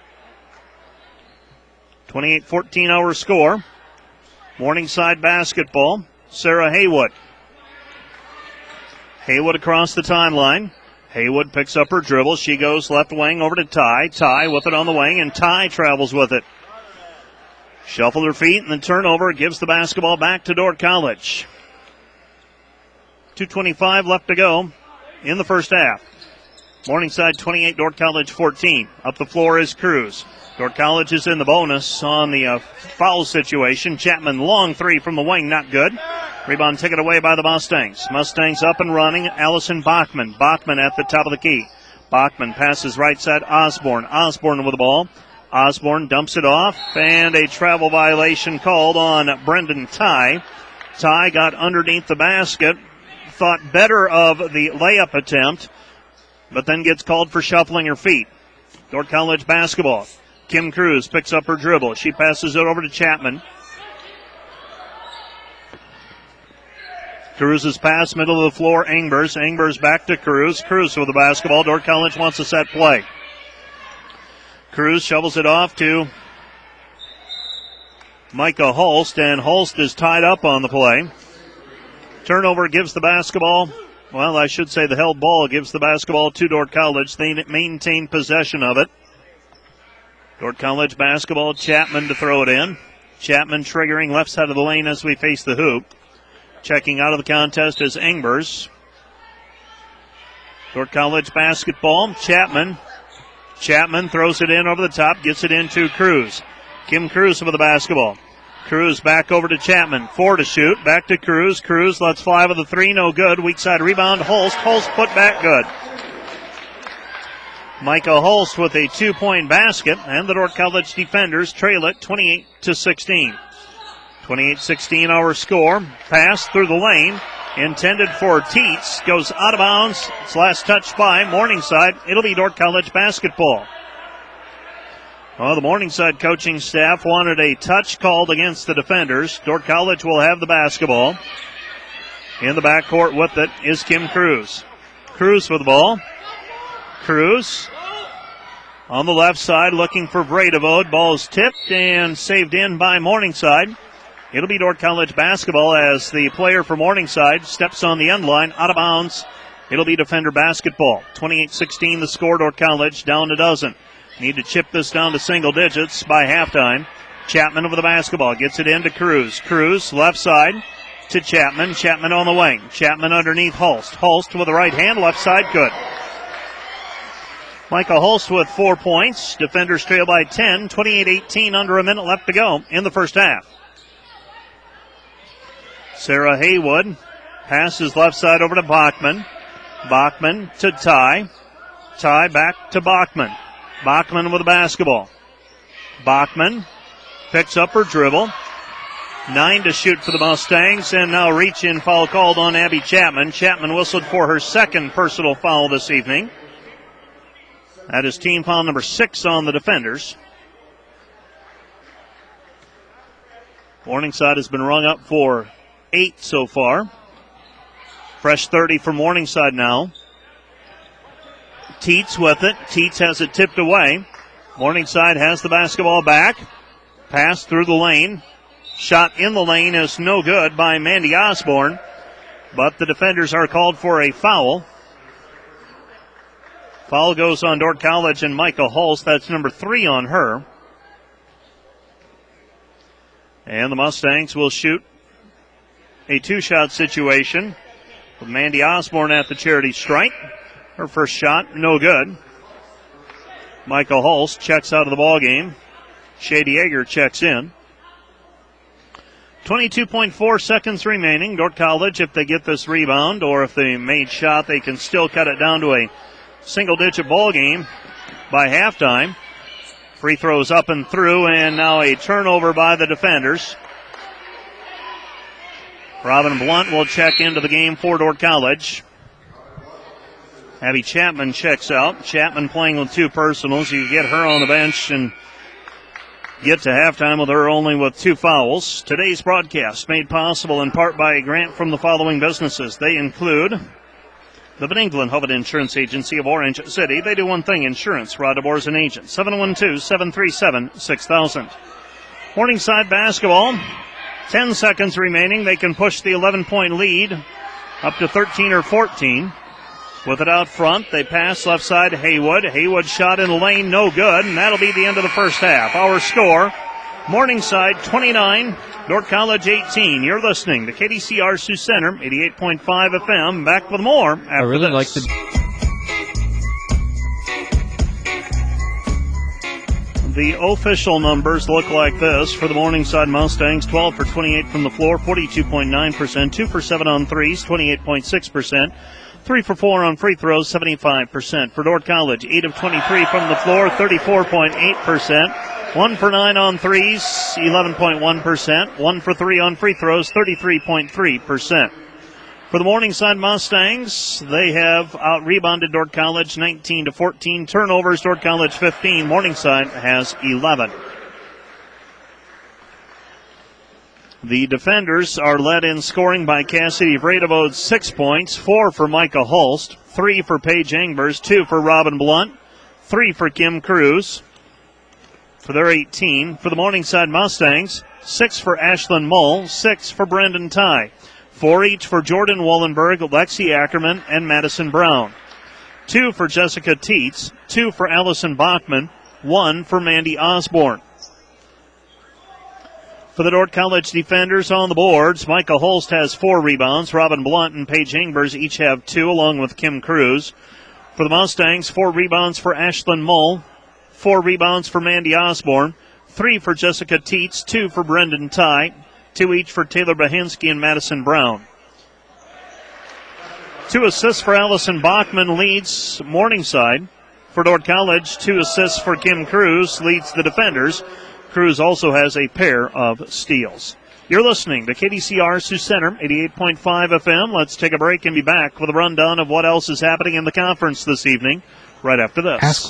28-14 our score. Morningside basketball. Sarah Haywood. Haywood across the timeline. Haywood picks up her dribble. She goes left wing over to Ty. Ty with it on the wing, and Ty travels with it. Shuffled her feet, and the turnover gives the basketball back to Dordt College. 2:25 left to go in the first half. Morningside 28, Dordt College 14. Up the floor is Cruz. Dordt College is in the bonus on the foul situation. Chapman, long three from the wing, not good. Rebound taken away by the Mustangs. Mustangs up and running. Allison Bachman. Bachman at the top of the key. Bachman passes right side Osborne. Osborne with the ball. Osborne dumps it off, and a travel violation called on Brendan Ty. Ty got underneath the basket, thought better of the layup attempt, but then gets called for shuffling her feet. Dordt College basketball. Kim Cruz picks up her dribble. She passes it over to Chapman. Cruz's pass, middle of the floor, Engbers. Engbers back to Cruz. Cruz with the basketball. Dordt College wants a set play. Cruz shovels it off to Micah Holst, and Holst is tied up on the play. Turnover gives the basketball, well, I should say the held ball gives the basketball to Dordt College. They maintain possession of it. Dordt College basketball, Chapman to throw it in. Chapman triggering left side of the lane as we face the hoop. Checking out of the contest is Engbers. Dordt College basketball, Chapman. Chapman throws it in over the top, gets it into Cruz. Kim Cruz with the basketball. Cruz back over to Chapman. 4 to shoot. Back to Cruz. Cruz lets fly with a 3. No good. Weak side rebound. Holst. Holst put back good. Micah Holst with a 2-point basket, and the Dordt College defenders trail it 28-16. 28-16 our score. Pass through the lane. Intended for Teets. Goes out of bounds. It's last touched by Morningside. It'll be Dordt College basketball. Well, the Morningside coaching staff wanted a touch called against the defenders. Dordt College will have the basketball. In the backcourt with it is Kim Cruz. Cruz with the ball. Cruz on the left side looking for Bredevode. Ball is tipped and saved in by Morningside. It'll be Dordt College basketball as the player for Morningside steps on the end line, out of bounds. It'll be defender basketball. 28-16 the score, Dordt College down a dozen. Need to chip this down to single digits by halftime. Chapman over the basketball, gets it into Cruz. Cruz left side to Chapman. Chapman on the wing. Chapman underneath Holst. Holst with the right hand, left side, good. Micah Holst with 4 points. Defenders trail by 10, 28-18, under a minute left to go in the first half. Sarah Haywood passes left side over to Bachman. Bachman to Ty. Ty back to Bachman. Bachman with the basketball. Bachman picks up her dribble. 9 to shoot for the Mustangs, and now reach-in foul called on Abby Chapman. Chapman whistled for her second personal foul this evening. That is team foul number 6 on the defenders. Morningside has been rung up for 8 so far. Fresh 30 for Morningside now. Teets with it. Teets has it tipped away. Morningside has the basketball back. Pass through the lane. Shot in the lane is no good by Mandy Osborne. But the defenders are called for a foul. Foul goes on Dordt College and Micah Holst. That's number 3 on her. And the Mustangs will shoot a 2-shot situation with Mandy Osborne at the charity stripe. Her first shot, no good. Micah Holst checks out of the ball game. Shady Yeager checks in. 22.4 seconds remaining. Dordt College, if they get this rebound or if they made shot, they can still cut it down to a single-digit ball game by halftime. Free throws up and through, and now a turnover by the defenders. Robin Blunt will check into the game for Dordt College. Abby Chapman checks out. Chapman playing with 2 personals. You get her on the bench and get to halftime with her only with 2 fouls. Today's broadcast made possible in part by a grant from the following businesses. They include the Van Engelen Hovind Insurance Agency of Orange City. They do one thing, insurance. Rod DeBoer is an agent. 712-737-6000. Morningside basketball. 10 seconds remaining. They can push the 11-point lead up to 13 or 14. With it out front, they pass left side Haywood. Haywood shot in the lane, no good, and that'll be the end of the first half. Our score, Morningside 29, Dordt College 18. You're listening to KDCR Sioux Center, 88.5 FM. Back with more after I really this. like the... the official numbers look like this for the Morningside Mustangs: 12 for 28 from the floor, 42.9%, 2 for 7 on threes, 28.6%, 3 for 4 on free throws, 75%. For Dordt College, 8 of 23 from the floor, 34.8%, 1 for 9 on threes, 11.1%, 1 for 3 on free throws, 33.3%. For the Morningside Mustangs, they have out-rebounded Dordt College 19-14. Turnovers, Dordt College 15. Morningside has 11. The defenders are led in scoring by Cassidy Vredevode, 6 points, 4 for Micah Holst, 3 for Paige Engbers, 2 for Robin Blunt, 3 for Kim Cruz for their 18. For the Morningside Mustangs, 6 for Ashlyn Mull, 6 for Brendan Ty. 4 each for Jordan Wallenberg, Lexi Ackerman, and Madison Brown. 2 for Jessica Teets, 2 for Allison Bachman, 1 for Mandy Osborne. For the Dordt College defenders on the boards, Micah Holst has 4 rebounds. Robin Blunt and Paige Engbers each have 2, along with Kim Cruz. For the Mustangs, 4 rebounds for Ashlyn Mull, 4 rebounds for Mandy Osborne, 3 for Jessica Teets, 2 for Brendan Ty, 2 each for Taylor Bahinsky and Madison Brown. 2 assists for Allison Bachman leads Morningside. For Dordt College, 2 assists for Kim Cruz leads the defenders. Cruz also has a pair of steals. You're listening to KDCR Sioux Center, 88.5 FM. Let's take a break and be back with a rundown of what else is happening in the conference this evening right after this.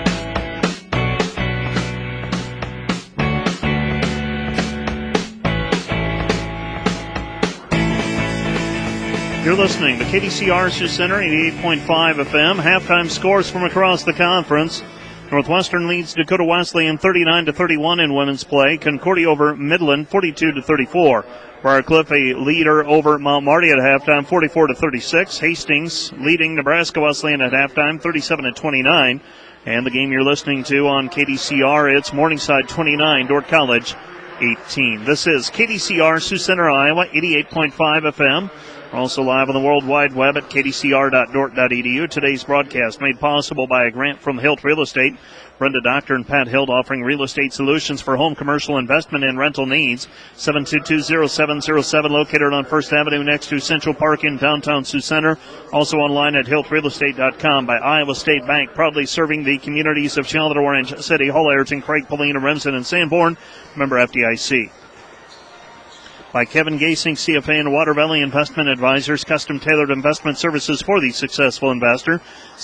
You're listening to KDCR Sioux Center, 88.5 FM. Halftime scores from across the conference. Northwestern leads Dakota Wesleyan 39-31 in women's play. Concordia over Midland 42-34. Briarcliff a leader over Mount Marty at halftime 44-36. Hastings leading Nebraska Wesleyan at halftime 37-29. And the game you're listening to on KDCR, it's Morningside 29, Dordt College 18. This is KDCR Sioux Center, Iowa, 88.5 FM. We're also live on the World Wide Web at kdcr.dort.edu. Today's broadcast made possible by a grant from Hilt Real Estate. Brenda Doctor and Pat Hilt offering real estate solutions for home commercial investment and rental needs. 722-0707 located on First Avenue next to Central Park in downtown Sioux Center. Also online at hiltrealestate.com. By Iowa State Bank, proudly serving the communities of Charlotte, Orange City, Hull, Ayrton, Craig, Polina, Remsen, and Sanborn. Member FDIC. By Kevin Gasing, CFA and Water Valley Investment Advisors, custom tailored investment services for the successful investor.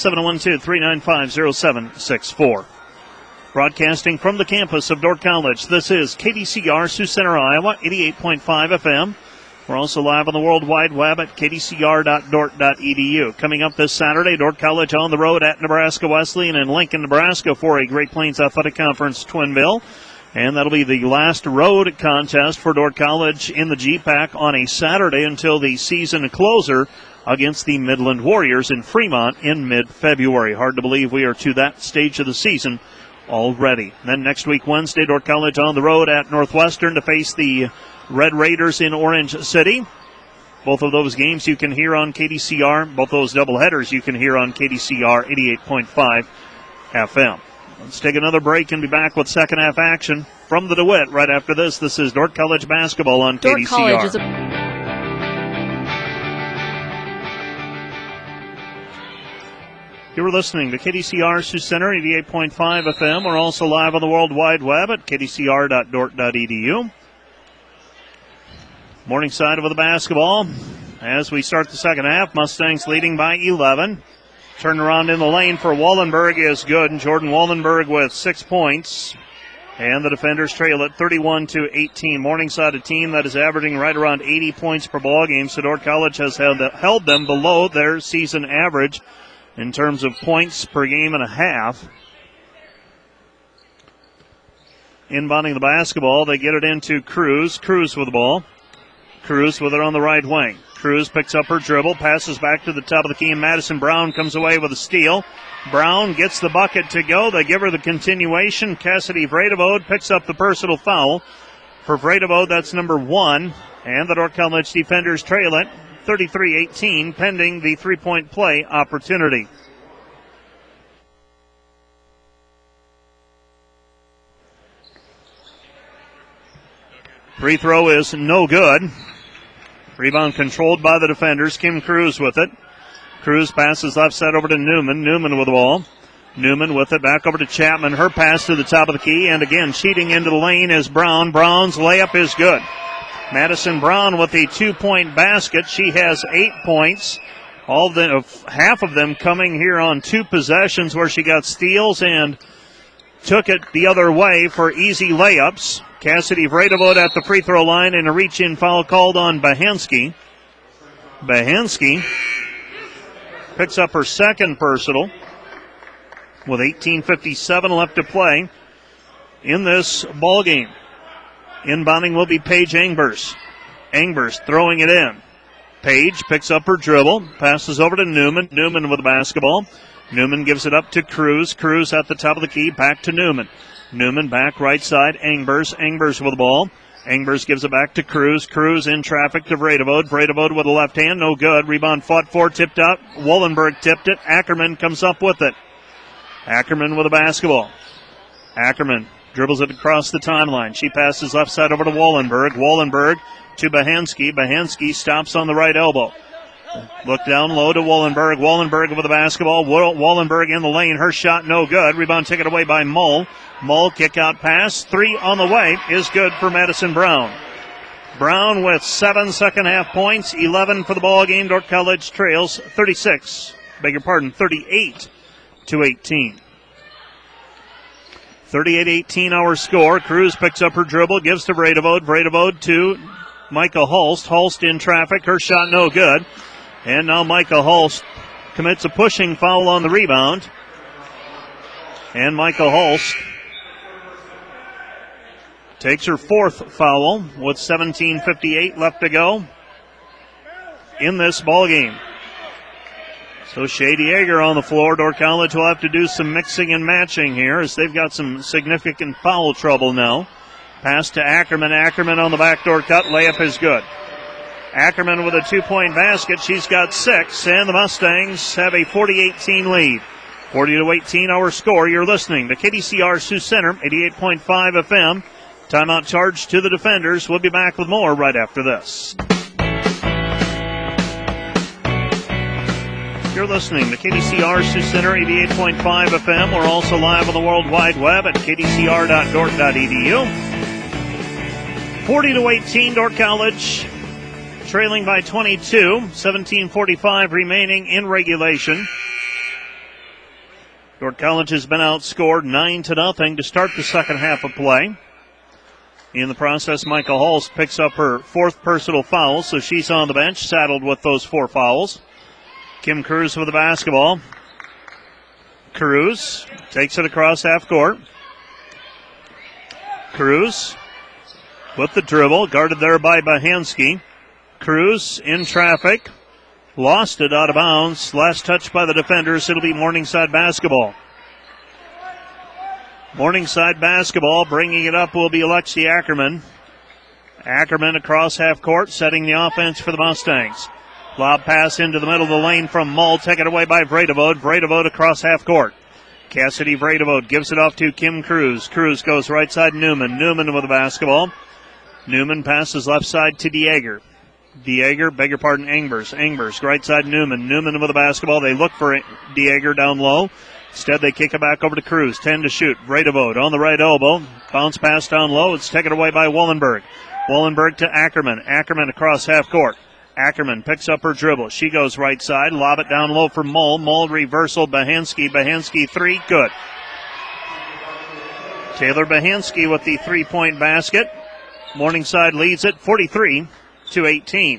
712-395-0764. Broadcasting from the campus of Dordt College, this is KDCR Sioux Center, Iowa, 88.5 FM. We're also live on the World Wide Web at kdcr.dort.edu. Coming up this Saturday, Dordt College on the road at Nebraska Wesleyan in Lincoln, Nebraska for a Great Plains Athletic Conference Twin Bill. And that'll be the last road contest for Dordt College in the GPAC on a Saturday until the season closer against the Midland Warriors in Fremont in mid-February. Hard to believe we are to that stage of the season already. Then next week, Wednesday, Dordt College on the road at Northwestern to face the Red Raiders in Orange City. Both of those games you can hear on KDCR. Both those doubleheaders you can hear on KDCR 88.5 FM. Let's take another break and be back with second half action from the DeWitt right after this. This is Dordt College basketball on Dordt KDCR. College is You were listening to KDCR Sioux Center, 88.5 FM. We're also live on the World Wide Web at kdcr.dort.edu. Morningside with the basketball as we start the second half. Mustangs leading by 11. Turnaround in the lane for Wallenberg is good, and Jordan Wallenberg with 6 points. And the defenders trail at 31-18. Morningside, a team that is averaging right around 80 points per ball game. So Dordt College has held them below their season average in terms of points per game and a half. Inbounding the basketball, they get it into Cruz. Cruz with the ball. Cruz with it on the right wing. Cruz picks up her dribble, passes back to the top of the key, and Madison Brown comes away with a steal. Brown gets the bucket to go. They give her the continuation. Cassidy Vredevode picks up the personal foul. For Vredevode, that's number 1. And the Dordt College defenders trail it 33-18, pending the three-point play opportunity. Free throw is no good. Rebound controlled by the defenders. Kim Cruz with it. Cruz passes left side over to Newman. Newman with the ball. Newman with it back over to Chapman. Her pass to the top of the key. And again, cheating into the lane is Brown. Brown's layup is good. Madison Brown with a 2-point basket. She has 8 points. Half of them coming here on 2 possessions where she got steals and took it the other way for easy layups. Cassidy Vredevod at the free throw line and a reach-in foul called on Bahansky. Bahansky picks up her second personal with 18:57 left to play in this ball game. Inbounding will be Paige Engbers. Engbers throwing it in. Paige picks up her dribble, passes over to Newman. Newman with the basketball. Newman gives it up to Cruz. Cruz at the top of the key, back to Newman. Newman back right side, Engbers. Engbers with the ball. Engbers gives it back to Cruz. Cruz in traffic to Vredevod. Vredevod with the left hand, no good. Rebound fought for, tipped out. Wallenberg tipped it. Ackerman comes up with it. Ackerman with the basketball. Ackerman dribbles it across the timeline. She passes left side over to Wallenberg. Wallenberg to Bahansky. Bahansky stops on the right elbow. Look down low to Wallenberg. Wallenberg with the basketball. Wallenberg in the lane. Her shot no good. Rebound taken away by Mull. Mull kick out pass. 3 on the way is good for Madison Brown. Brown with 7 second half points. 11 for the ball game. Dordt College trails 38-18. 38-18 our score. Cruz picks up her dribble. Gives to Vredevod. Vredevod to Micah Hulst. Hulst in traffic. Her shot no good. And now Micah Hulst commits a pushing foul on the rebound. And Micah Hulst takes her 4th foul with 17:58 left to go in this ball game. So Shea Dieger on the floor. Dordt College will have to do some mixing and matching here as they've got some significant foul trouble now. Pass to Ackerman. Ackerman on the backdoor cut. Layup is good. Ackerman with a 2-point basket. She's got 6, and the Mustangs have a 40-18 lead. 40-18 our score. You're listening to KDCR Sioux Center, 88.5 FM. Timeout charge to the defenders. We'll be back with more right after this. You're listening to KDCR Sioux Center, 88.5 FM. We're also live on the World Wide Web at kdcr.dort.edu. 40-18, Dordt College trailing by 22. 17:45 remaining in regulation. Dordt College has been outscored 9-0 to start the second half of play. In the process, Micah Hulst picks up her 4th personal foul, so she's on the bench, saddled with those 4 fouls. Kim Cruz with the basketball. Cruz takes it across half court. Cruz with the dribble, guarded there by Bahansky. Cruz in traffic. Lost it out of bounds. Last touch by the defenders. It'll be Morningside basketball. Morningside basketball. Bringing it up will be Alexi Ackerman. Ackerman across half court, setting the offense for the Mustangs. Lob pass into the middle of the lane from Mull. Taken away by Vredevod. Vredevod across half court. Cassidy Vredevod gives it off to Kim Cruz. Cruz goes right side Newman. Newman with the basketball. Newman passes left side to Dieger. Engbers. Engbers, right side Newman. Newman with the basketball. They look for Dieger down low. Instead, they kick it back over to Cruz. 10 to shoot. Vredevod on the right elbow. Bounce pass down low. It's taken away by Wallenberg. Wallenberg to Ackerman. Ackerman across half court. Ackerman picks up her dribble. She goes right side. Lob it down low for Mull. Mull reversal. Bahansky. Bahansky 3. Good. Taylor Bahansky with the 3-point basket. Morningside leads it 43-18.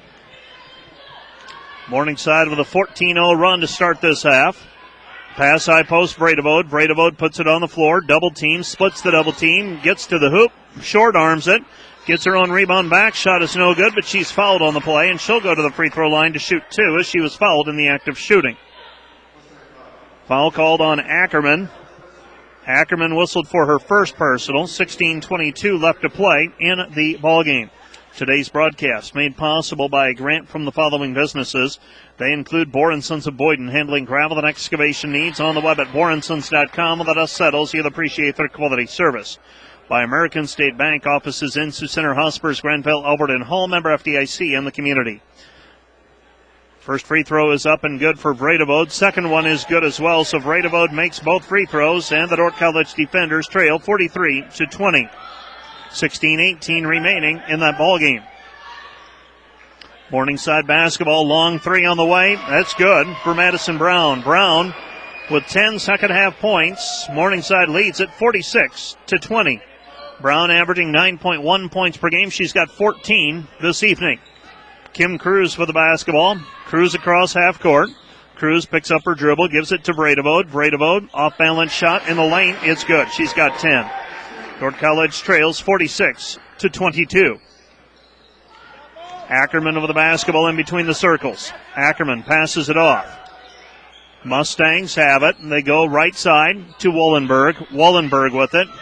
Morningside with a 14-0 run to start this half. Pass high post, Vredevod. Vredevod puts it on the floor. Double team, splits the double team, gets to the hoop, short arms it, gets her own rebound back. Shot is no good, but she's fouled on the play, and she'll go to the free throw line to shoot 2 as she was fouled in the act of shooting. Foul called on Ackerman. Ackerman whistled for her first personal. 16:22 left to play in the ballgame. Today's broadcast made possible by a grant from the following businesses. They include Boren Sons of Boyden, handling gravel and excavation needs on the web at borensons.com. Let us settles. You'll appreciate their quality service. by American State Bank. Offices in Sioux Center, Hospers, Grenville, Albert, and Hall. Member FDIC and the community. First free throw is up and good for Vredevode. Second one is good as well, so Vredevode makes both free throws, and the Dordt College defenders trail 43-20. 16-18 remaining in that ball game. Morningside basketball, long three on the way. That's good for Madison Brown. Brown with 10 second half points. Morningside leads at 46-20. Brown averaging 9.1 points per game. She's got 14 this evening. Kim Cruz for the basketball. Cruz across half court. Cruz picks up her dribble, gives it to Vredevode. Vredevode, off balance shot in the lane. It's good. She's got 10. Dordt College trails 46-22. Ackerman over the basketball in between the circles. Ackerman passes it off. Mustangs have it, and they go right side to Wallenberg. Wallenberg with it.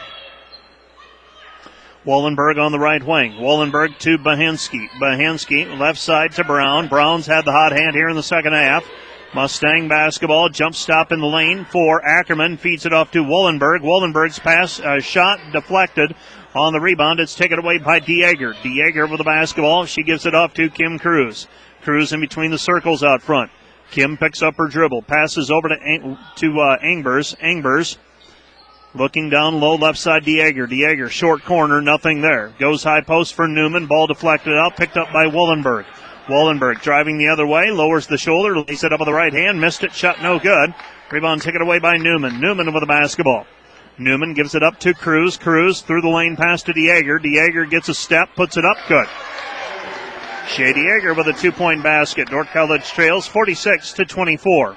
Wallenberg on the right wing. Wallenberg to Bahansky. Bahansky left side to Brown. Brown's had the hot hand here in the second half. Mustang basketball, jump stop in the lane for Ackerman. Feeds it off to Wallenberg. Wallenberg's pass, shot deflected. On the rebound, it's taken away by DeAger. DeAger with the basketball. She gives it off to Kim Cruz. Cruz in between the circles out front. Kim picks up her dribble. Passes over to Angbers. Angbers looking down low left side. DeAger. DeAger short corner. Nothing there. Goes high post for Newman. Ball deflected out. Picked up by Wallenberg. Wallenberg driving the other way. Lowers the shoulder. Lays it up with the right hand. Missed it. Shot no good. Rebound taken away by Newman. Newman with the basketball. Newman gives it up to Cruz. Cruz through the lane pass to DeAger. DeAger gets a step, puts it up, good. Shea DeAger with a 2-point basket. Dordt College trails 46-24.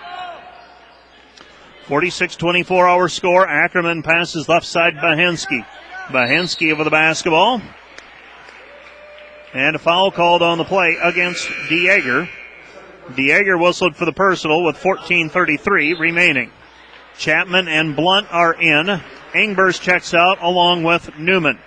46-24 our score. Ackerman passes left side Bahansky. Bahansky over the basketball. And a foul called on the play against DeAger. DeAger whistled for the personal with 14:33 remaining. Chapman and Blunt are in. Angbers checks out along with Newman.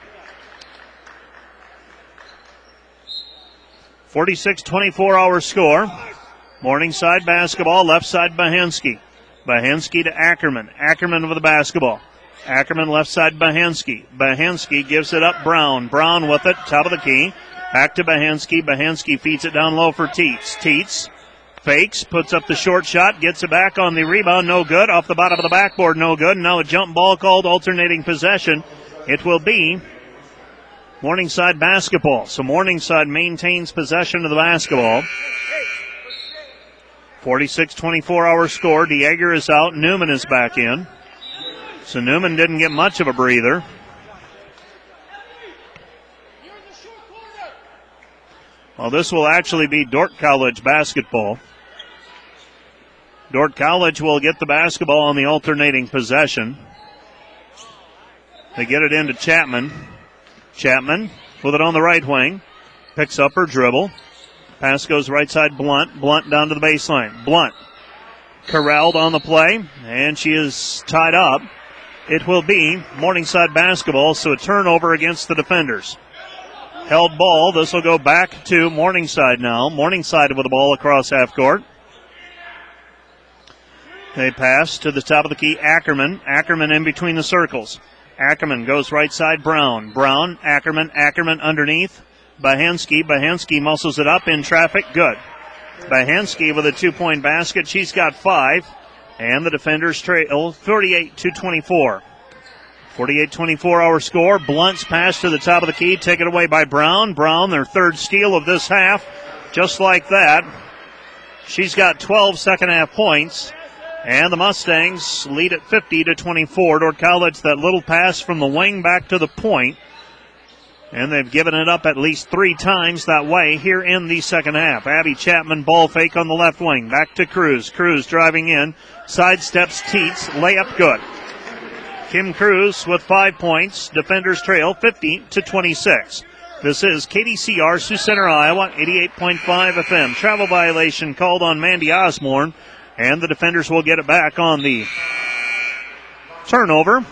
46-24 our score. Morningside basketball, left side Bahansky. Bahansky to Ackerman. Ackerman with the basketball. Ackerman left side Bahansky. Bahansky gives it up Brown. Brown with it, top of the key. Back to Bahansky. Bahansky feeds it down low for Teets. Teets fakes, puts up the short shot, gets it back on the rebound, no good. Off the bottom of the backboard, no good. Now a jump ball called, alternating possession. It will be Morningside basketball. So Morningside maintains possession of the basketball. 46-24 our score. DeAger is out. Newman is back in. So Newman didn't get much of a breather. Well, this will actually be Dordt College basketball. Dordt College will get the basketball on the alternating possession. They get it into Chapman. Chapman with it on the right wing. Picks up her dribble. Pass goes right side Blunt. Blunt down to the baseline. Blunt corralled on the play, and she is tied up. It will be Morningside basketball, so a turnover against the defenders. Held ball. This will go back to Morningside now. Morningside with the ball across half court. They pass to the top of the key, Ackerman. Ackerman in between the circles. Ackerman goes right side, Brown. Brown, Ackerman, Ackerman underneath. Bahansky. Bahansky muscles it up in traffic. Good. Bahansky with a 2-point basket. She's got 5. And the defenders trail 38-24. 48-24 our score. Blunt's pass to the top of the key. Taken away by Brown. Brown, their third steal of this half. Just like that. She's got 12 second half points. And the Mustangs lead at 50-24. Dordt College, that little pass from the wing back to the point. And they've given it up at least 3 times that way here in the second half. Abby Chapman, ball fake on the left wing. Back to Cruz. Cruz driving in. Sidesteps Teets. Layup good. Kim Cruz with 5 points. Defenders trail 50-26. This is KDCR, Sioux Center, Iowa, 88.5 FM. Travel violation called on Mandy Osborne. And the defenders will get it back on the turnover.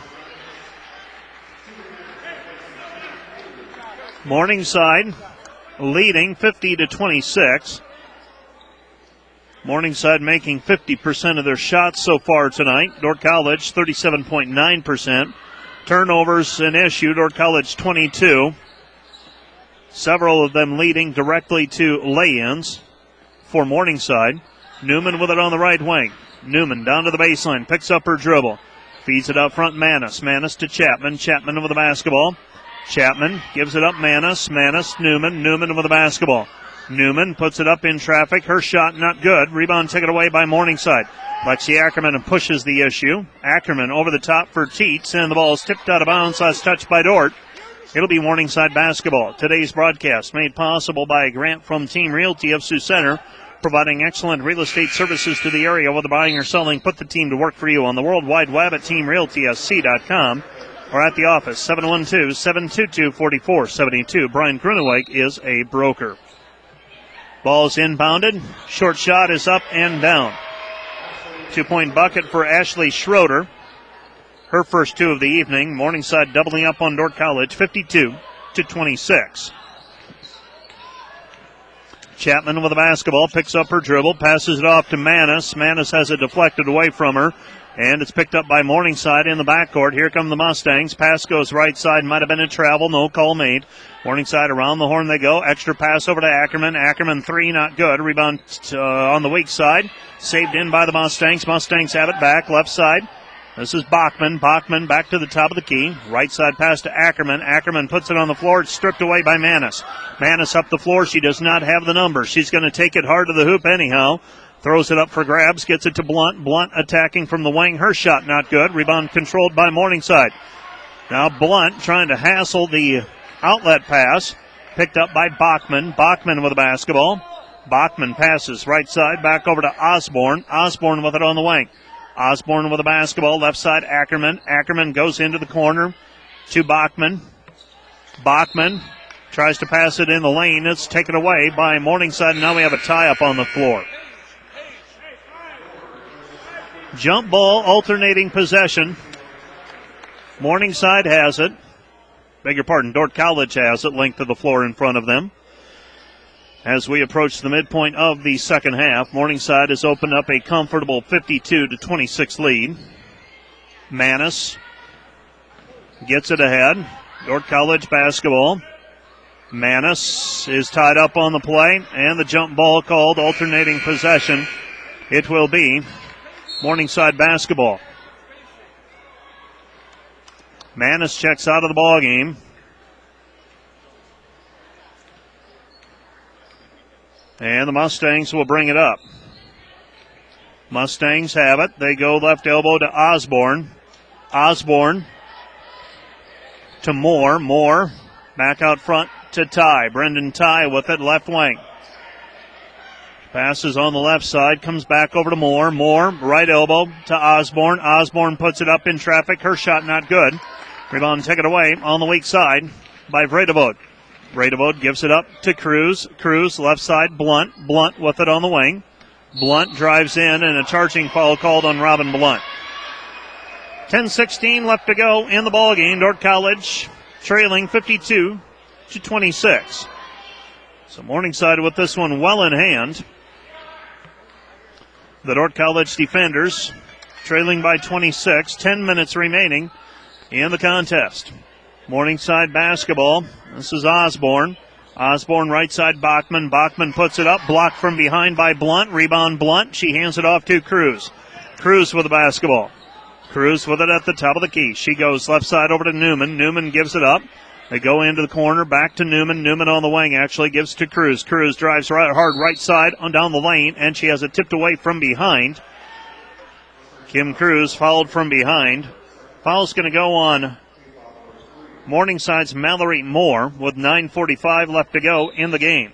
Morningside leading 50-26. Morningside making 50% of their shots so far tonight. Dordt College 37.9%. Turnovers an issue. Dordt College 22. Several of them leading directly to lay-ins for Morningside. Newman with it on the right wing. Newman down to the baseline, picks up her dribble. Feeds it up front, Manis. Manis to Chapman. Chapman with the basketball. Chapman gives it up, Manis. Manis, Newman. Newman with the basketball. Newman puts it up in traffic. Her shot not good. Rebound taken away by Morningside. Lexi Ackerman pushes the issue. Ackerman over the top for Teets, and the ball is tipped out of bounds. Last touch by Dordt. It'll be Morningside basketball. Today's broadcast made possible by a grant from Team Realty of Sioux Center, providing excellent real estate services to the area. Whether buying or selling, put the team to work for you on the World Wide Web at teamrealtysc.com or at the office, 712-722-4472. Brian Gruneweg is a broker. Ball's inbounded. Short shot is up and down. 2-point bucket for Ashley Schroeder. Her first two of the evening. Morningside doubling up on Dordt College, 52-26. Chapman with the basketball, picks up her dribble, passes it off to Manis. Manis has it deflected away from her, and it's picked up by Morningside in the backcourt. Here come the Mustangs. Pass goes right side, might have been a travel, no call made. Morningside around the horn they go. Extra pass over to Ackerman. Ackerman three, not good. Rebound on the weak side. Saved in by the Mustangs. Mustangs have it back, left side. This is Bachman. Bachman back to the top of the key. Right side pass to Ackerman. Ackerman puts it on the floor. It's stripped away by Manis. Manis up the floor. She does not have the number. She's going to take it hard to the hoop anyhow. Throws it up for grabs. Gets it to Blunt. Blunt attacking from the wing. Her shot not good. Rebound controlled by Morningside. Now Blunt trying to hassle the outlet pass. Picked up by Bachman. Bachman with the basketball. Bachman passes right side back over to Osborne. Osborne with it on the wing. Osborne with the basketball, left side, Ackerman. Ackerman goes into the corner to Bachman. Bachman tries to pass it in the lane. It's taken away by Morningside, and now we have a tie-up on the floor. Jump ball, alternating possession. Morningside has it. Beg your pardon, Dordt College has it, length of the floor in front of them. As we approach the midpoint of the second half, Morningside has opened up a comfortable 52-26 lead. Manis gets it ahead. Dordt College basketball. Manis is tied up on the play, and the jump ball called, alternating possession. It will be Morningside basketball. Manis checks out of the ball game. And the Mustangs will bring it up. Mustangs have it. They go left elbow to Osborne. Osborne to Moore. Moore back out front to Ty. Brendan Ty with it, left wing. Passes on the left side, comes back over to Moore. Moore, right elbow to Osborne. Osborne puts it up in traffic. Her shot not good. Rebound taken away on the weak side by Vredevod. Vredevod gives it up to Cruz. Cruz, left side, Blunt. Blunt with it on the wing. Blunt drives in, and a charging foul called on Robin Blunt. 10:16 left to go in the ball game. Dordt College trailing 52-26. So Morningside with this one well in hand. The Dordt College defenders trailing by 26. 10 minutes remaining in the contest. Morningside basketball. This is Osborne. Osborne right side, Bachman. Bachman puts it up. Blocked from behind by Blunt. Rebound Blunt. She hands it off to Cruz. Cruz with the basketball. Cruz with it at the top of the key. She goes left side over to Newman. Newman gives it up. They go into the corner. Back to Newman. Newman on the wing actually gives to Cruz. Cruz drives right hard right side on down the lane, and she has it tipped away from behind. Kim Cruz fouled from behind. Foul's going to go on Morningside's Mallory Moore with 9:45 left to go in the game.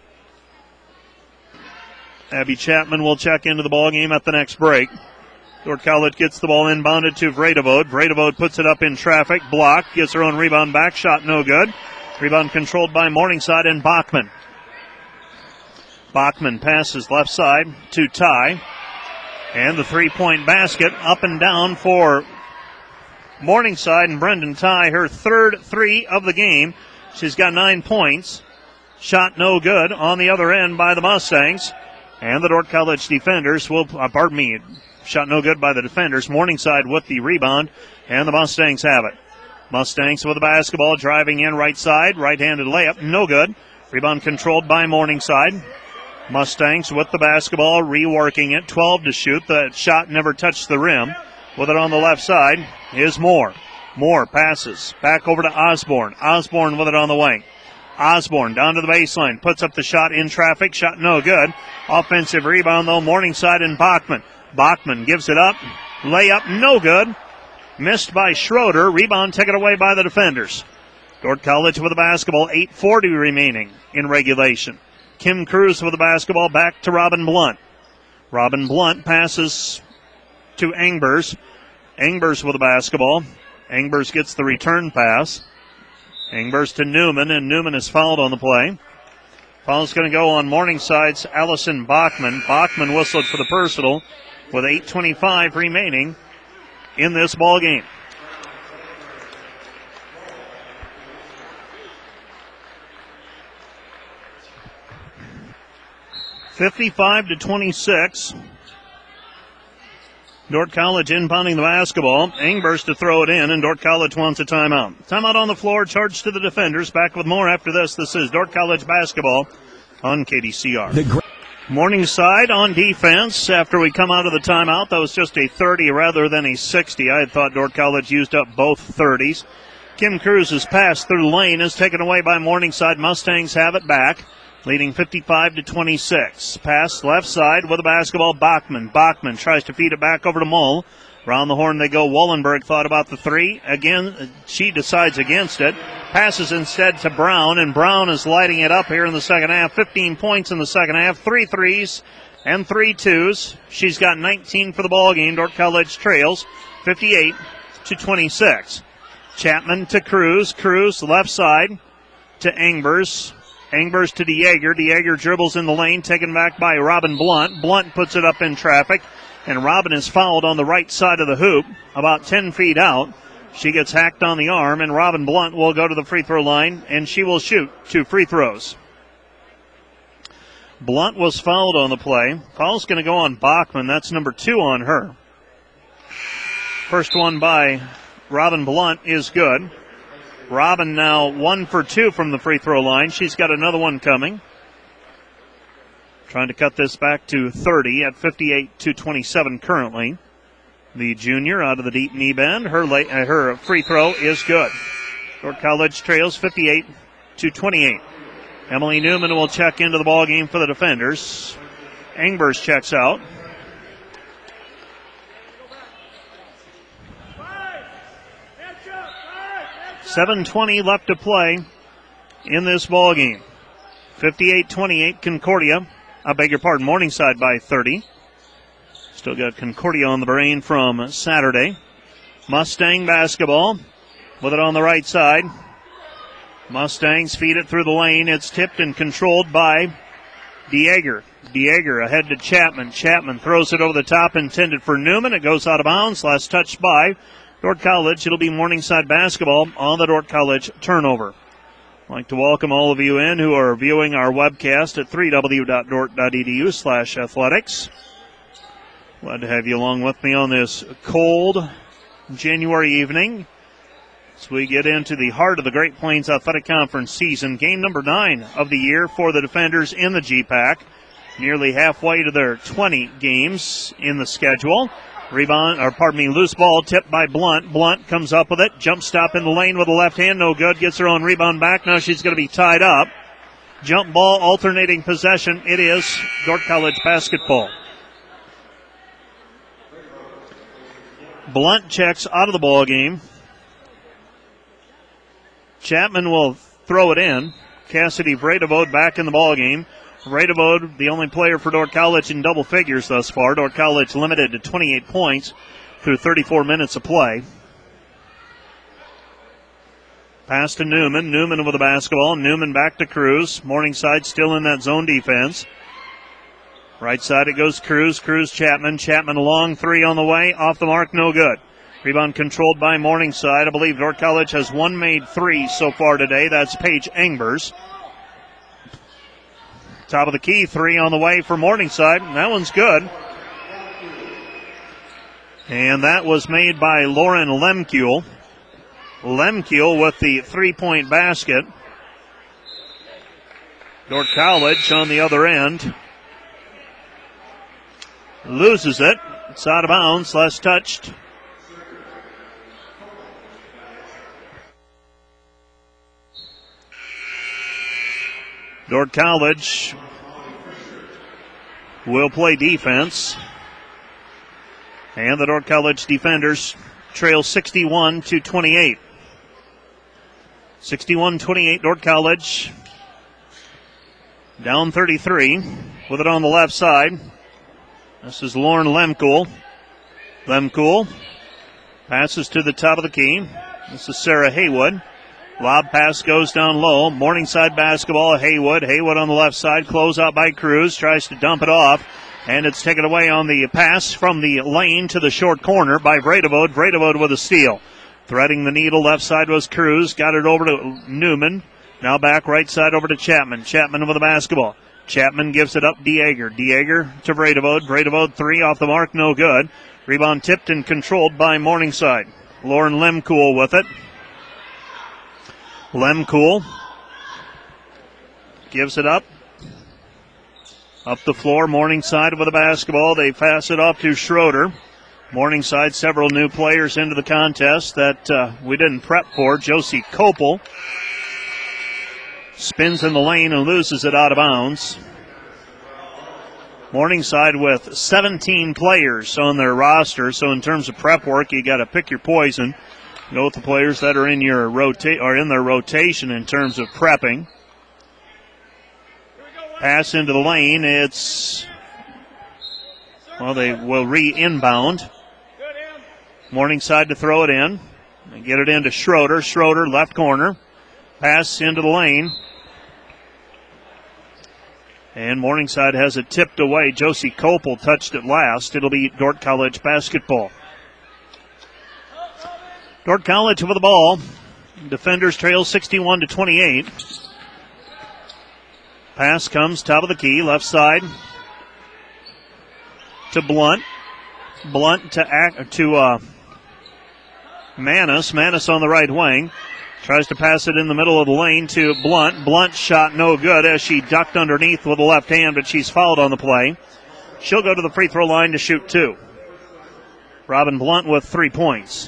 Abby Chapman will check into the ball game at the next break. Dordt College gets the ball inbounded to Vredevod. Vredevod puts it up in traffic. Block. Gets her own rebound back. Shot no good. Rebound controlled by Morningside and Bachman. Bachman passes left side to Ty. And the three-point basket up and down for Morningside, and Brendan Ty, her third three of the game. She's got 9 points. Shot no good on the other end by the Mustangs. And the Dordt College defenders will, shot no good by the defenders. Morningside with the rebound, and the Mustangs have it. Mustangs with the basketball, driving in right side, right-handed layup, no good. Rebound controlled by Morningside. Mustangs with the basketball, reworking it, 12 to shoot. The shot never touched the rim. With it on the left side is Moore. Moore passes back over to Osborne. Osborne with it on the wing. Osborne down to the baseline, puts up the shot in traffic, shot no good. Offensive rebound though, Morningside and Bachman. Bachman gives it up, layup no good. Missed by Schroeder, rebound taken away by the defenders. Dordt College with the basketball, 8:40 remaining in regulation. Kim Cruz with the basketball, back to Robin Blunt. Robin Blunt passes to Engbers. Engbers with the basketball. Engbers gets the return pass. Engbers to Newman, and Newman is fouled on the play. Foul's going to go on Morningside's Allison Bachman. Bachman whistled for the personal with 8:25 remaining in this ball game. (55-26). Dordt College inbounding the basketball. Engbers to throw it in, and Dordt College wants a timeout. Timeout on the floor, charged to the defenders. Back with more after this. This is Dordt College basketball on KDCR. Morningside on defense after we come out of the timeout. That was just a 30 rather than a 60. I had thought Dordt College used up both 30s. Kim Cruz's pass through the lane is taken away by Morningside. Mustangs have it back, leading 55-26. Pass left side with the basketball, Bachman. Bachman tries to feed it back over to Mull. Around the horn they go. Wallenberg thought about the three. Again, she decides against it. Passes instead to Brown, and Brown is lighting it up here in the second half. 15 points in the second half, 3 threes and 3 twos. She's got 19 for the ball game. Dordt College trails 58-26. Chapman to Cruz. Cruz left side to Engbers. Engbers to DeYager. DeYager dribbles in the lane, taken back by Robin Blunt. Blunt puts it up in traffic, and Robin is fouled on the right side of the hoop, about 10 feet out. She gets hacked on the arm, and Robin Blunt will go to the free throw line, and she will shoot 2 free throws. Blunt was fouled on the play. Foul's going to go on Bachman. That's number 2 on her. First one by Robin Blunt is good. Robin now 1 for 2 from the free throw line. She's got another one coming. Trying to cut this back to 30 at 58-27 currently. The junior out of the deep knee bend. Her free throw is good. Dordt College trails 58-28. Emily Newman will check into the ball game for the defenders. Engbers checks out. .7:20 left to play in this ball game. 58-28 Concordia. I beg your pardon, Morningside by 30. Still got Concordia on the brain from Saturday. Mustang basketball with it on the right side. Mustangs feed it through the lane. It's tipped and controlled by DeYager. DeYager ahead to Chapman. Chapman throws it over the top, intended for Newman. It goes out of bounds. Last touch by Dordt College. It'll be Morningside basketball on the Dordt College turnover. I'd like to welcome all of you in who are viewing our webcast at www.dordt.edu/athletics. Glad to have you along with me on this cold January evening as we get into the heart of the Great Plains Athletic Conference season. Game number 9 of the year for the defenders in the GPAC. Nearly halfway to their 20 games in the schedule. Loose ball tipped by Blunt. Blunt comes up with it. Jump stop in the lane with the left hand. No good. Gets her own rebound back. Now she's going to be tied up. Jump ball, alternating possession. It is Dordt College basketball. Blunt checks out of the ball game. Chapman will throw it in. Cassidy Vredevode back in the ball game. Vredevode, the only player for Dordt College in double figures thus far. Dordt College limited to 28 points through 34 minutes of play. Pass to Newman. Newman with the basketball. Newman back to Cruz. Morningside still in that zone defense. Right side it goes Cruz. Cruz Chapman. Chapman a long 3 on the way. Off the mark, no good. Rebound controlled by Morningside. I believe Dordt College has one made 3 so far today. That's Paige Engbers. Top of the key, 3 on the way for Morningside. That one's good. And that was made by Lauren Lemkuhl. Lemke with the 3-point basket. Dordt College on the other end loses it. It's out of bounds, last touched. Dordt College will play defense. And the Dordt College defenders trail 61-28. 61-28, Dordt College down 33 with it on the left side. This is Lauren Lemke. Lemke passes to the top of the key. This is Sarah Haywood. Lob pass goes down low. Morningside basketball. Haywood on the left side. Close out by Cruz. Tries to dump it off. And it's taken away on the pass from the lane to the short corner by Vredevode. Vredevode with a steal. Threading the needle left side was Cruz. Got it over to Newman. Now back right side over to Chapman. Chapman with the basketball. Chapman gives it up. Dieger. Dieger to Vredevode. Vredevode 3 off the mark. No good. Rebound tipped and controlled by Morningside. Lauren Lemke with it. Lemke gives it up. Up the floor, Morningside with the basketball. They pass it off to Schroeder. Morningside, several new players into the contest that we didn't prep for. Josie Kopel spins in the lane and loses it out of bounds. Morningside with 17 players on their roster, so in terms of prep work, you got to pick your poison. Go with the players that are in your in their rotation in terms of prepping. Pass into the lane. They will re-inbound. Morningside to throw it in. And get it into Schroeder. Schroeder, left corner. Pass into the lane. And Morningside has it tipped away. Josie Kopel touched it last. It'll be Dordt College basketball. Dordt College with the ball. Defenders trail 61-28. Pass comes top of the key, left side to Blunt. Blunt to Manis. Manis on the right wing. Tries to pass it in the middle of the lane to Blunt. Blunt's shot no good as she ducked underneath with the left hand, but she's fouled on the play. She'll go to the free throw line to shoot 2. Robin Blunt with 3 points.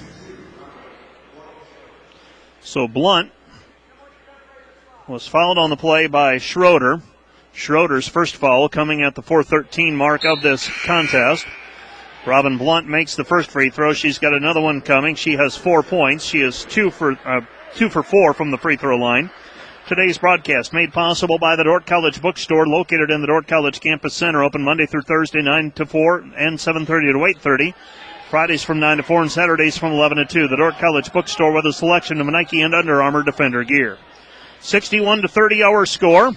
So Blunt was fouled on the play by Schroeder. Schroeder's first foul coming at the 4:13 mark of this contest. Robin Blunt makes the first free throw. She's got another one coming. She has 4 points. She is 2 for 4 from the free throw line. Today's broadcast made possible by the Dordt College Bookstore, located in the Dordt College Campus Center, open Monday through Thursday 9 to 4 and 7:30 to 8:30. Fridays from 9 to 4 and Saturdays from 11 to 2. The Dordt College Bookstore with a selection of Nike and Under Armour Defender gear. 61-30 our score.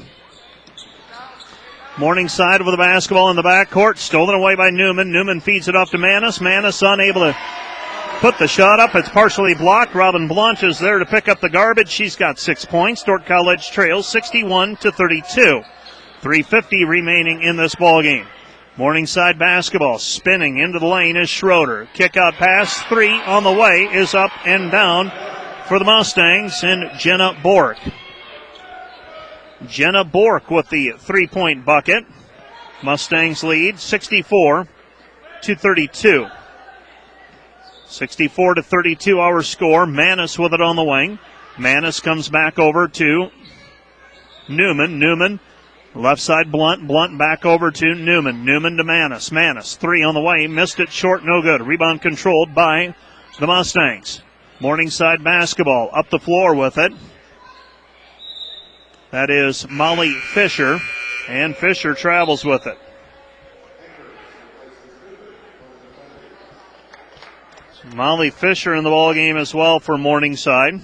Morningside with the basketball in the backcourt. Stolen away by Newman. Newman feeds it off to Manis. Manis unable to put the shot up. It's partially blocked. Robin Blunt is there to pick up the garbage. She's got 6 points. Dordt College trails 61-32. 3:50 remaining in this ball game. Morningside basketball spinning into the lane is Schroeder. Kick out pass. 3 on the way is up and down for the Mustangs and Jenna Bork. Jenna Bork with the 3-point bucket. Mustangs lead 64-32. 64-32 our score. Manis with it on the wing. Manis comes back over to Newman. Newman left side Blunt. Blunt back over to Newman. Newman to Manis. Manis 3 on the way. Missed it short. No good. Rebound controlled by the Mustangs. Morningside basketball up the floor with it. That is Molly Fisher, and Fisher travels with it. So Molly Fisher in the ball game as well for Morningside.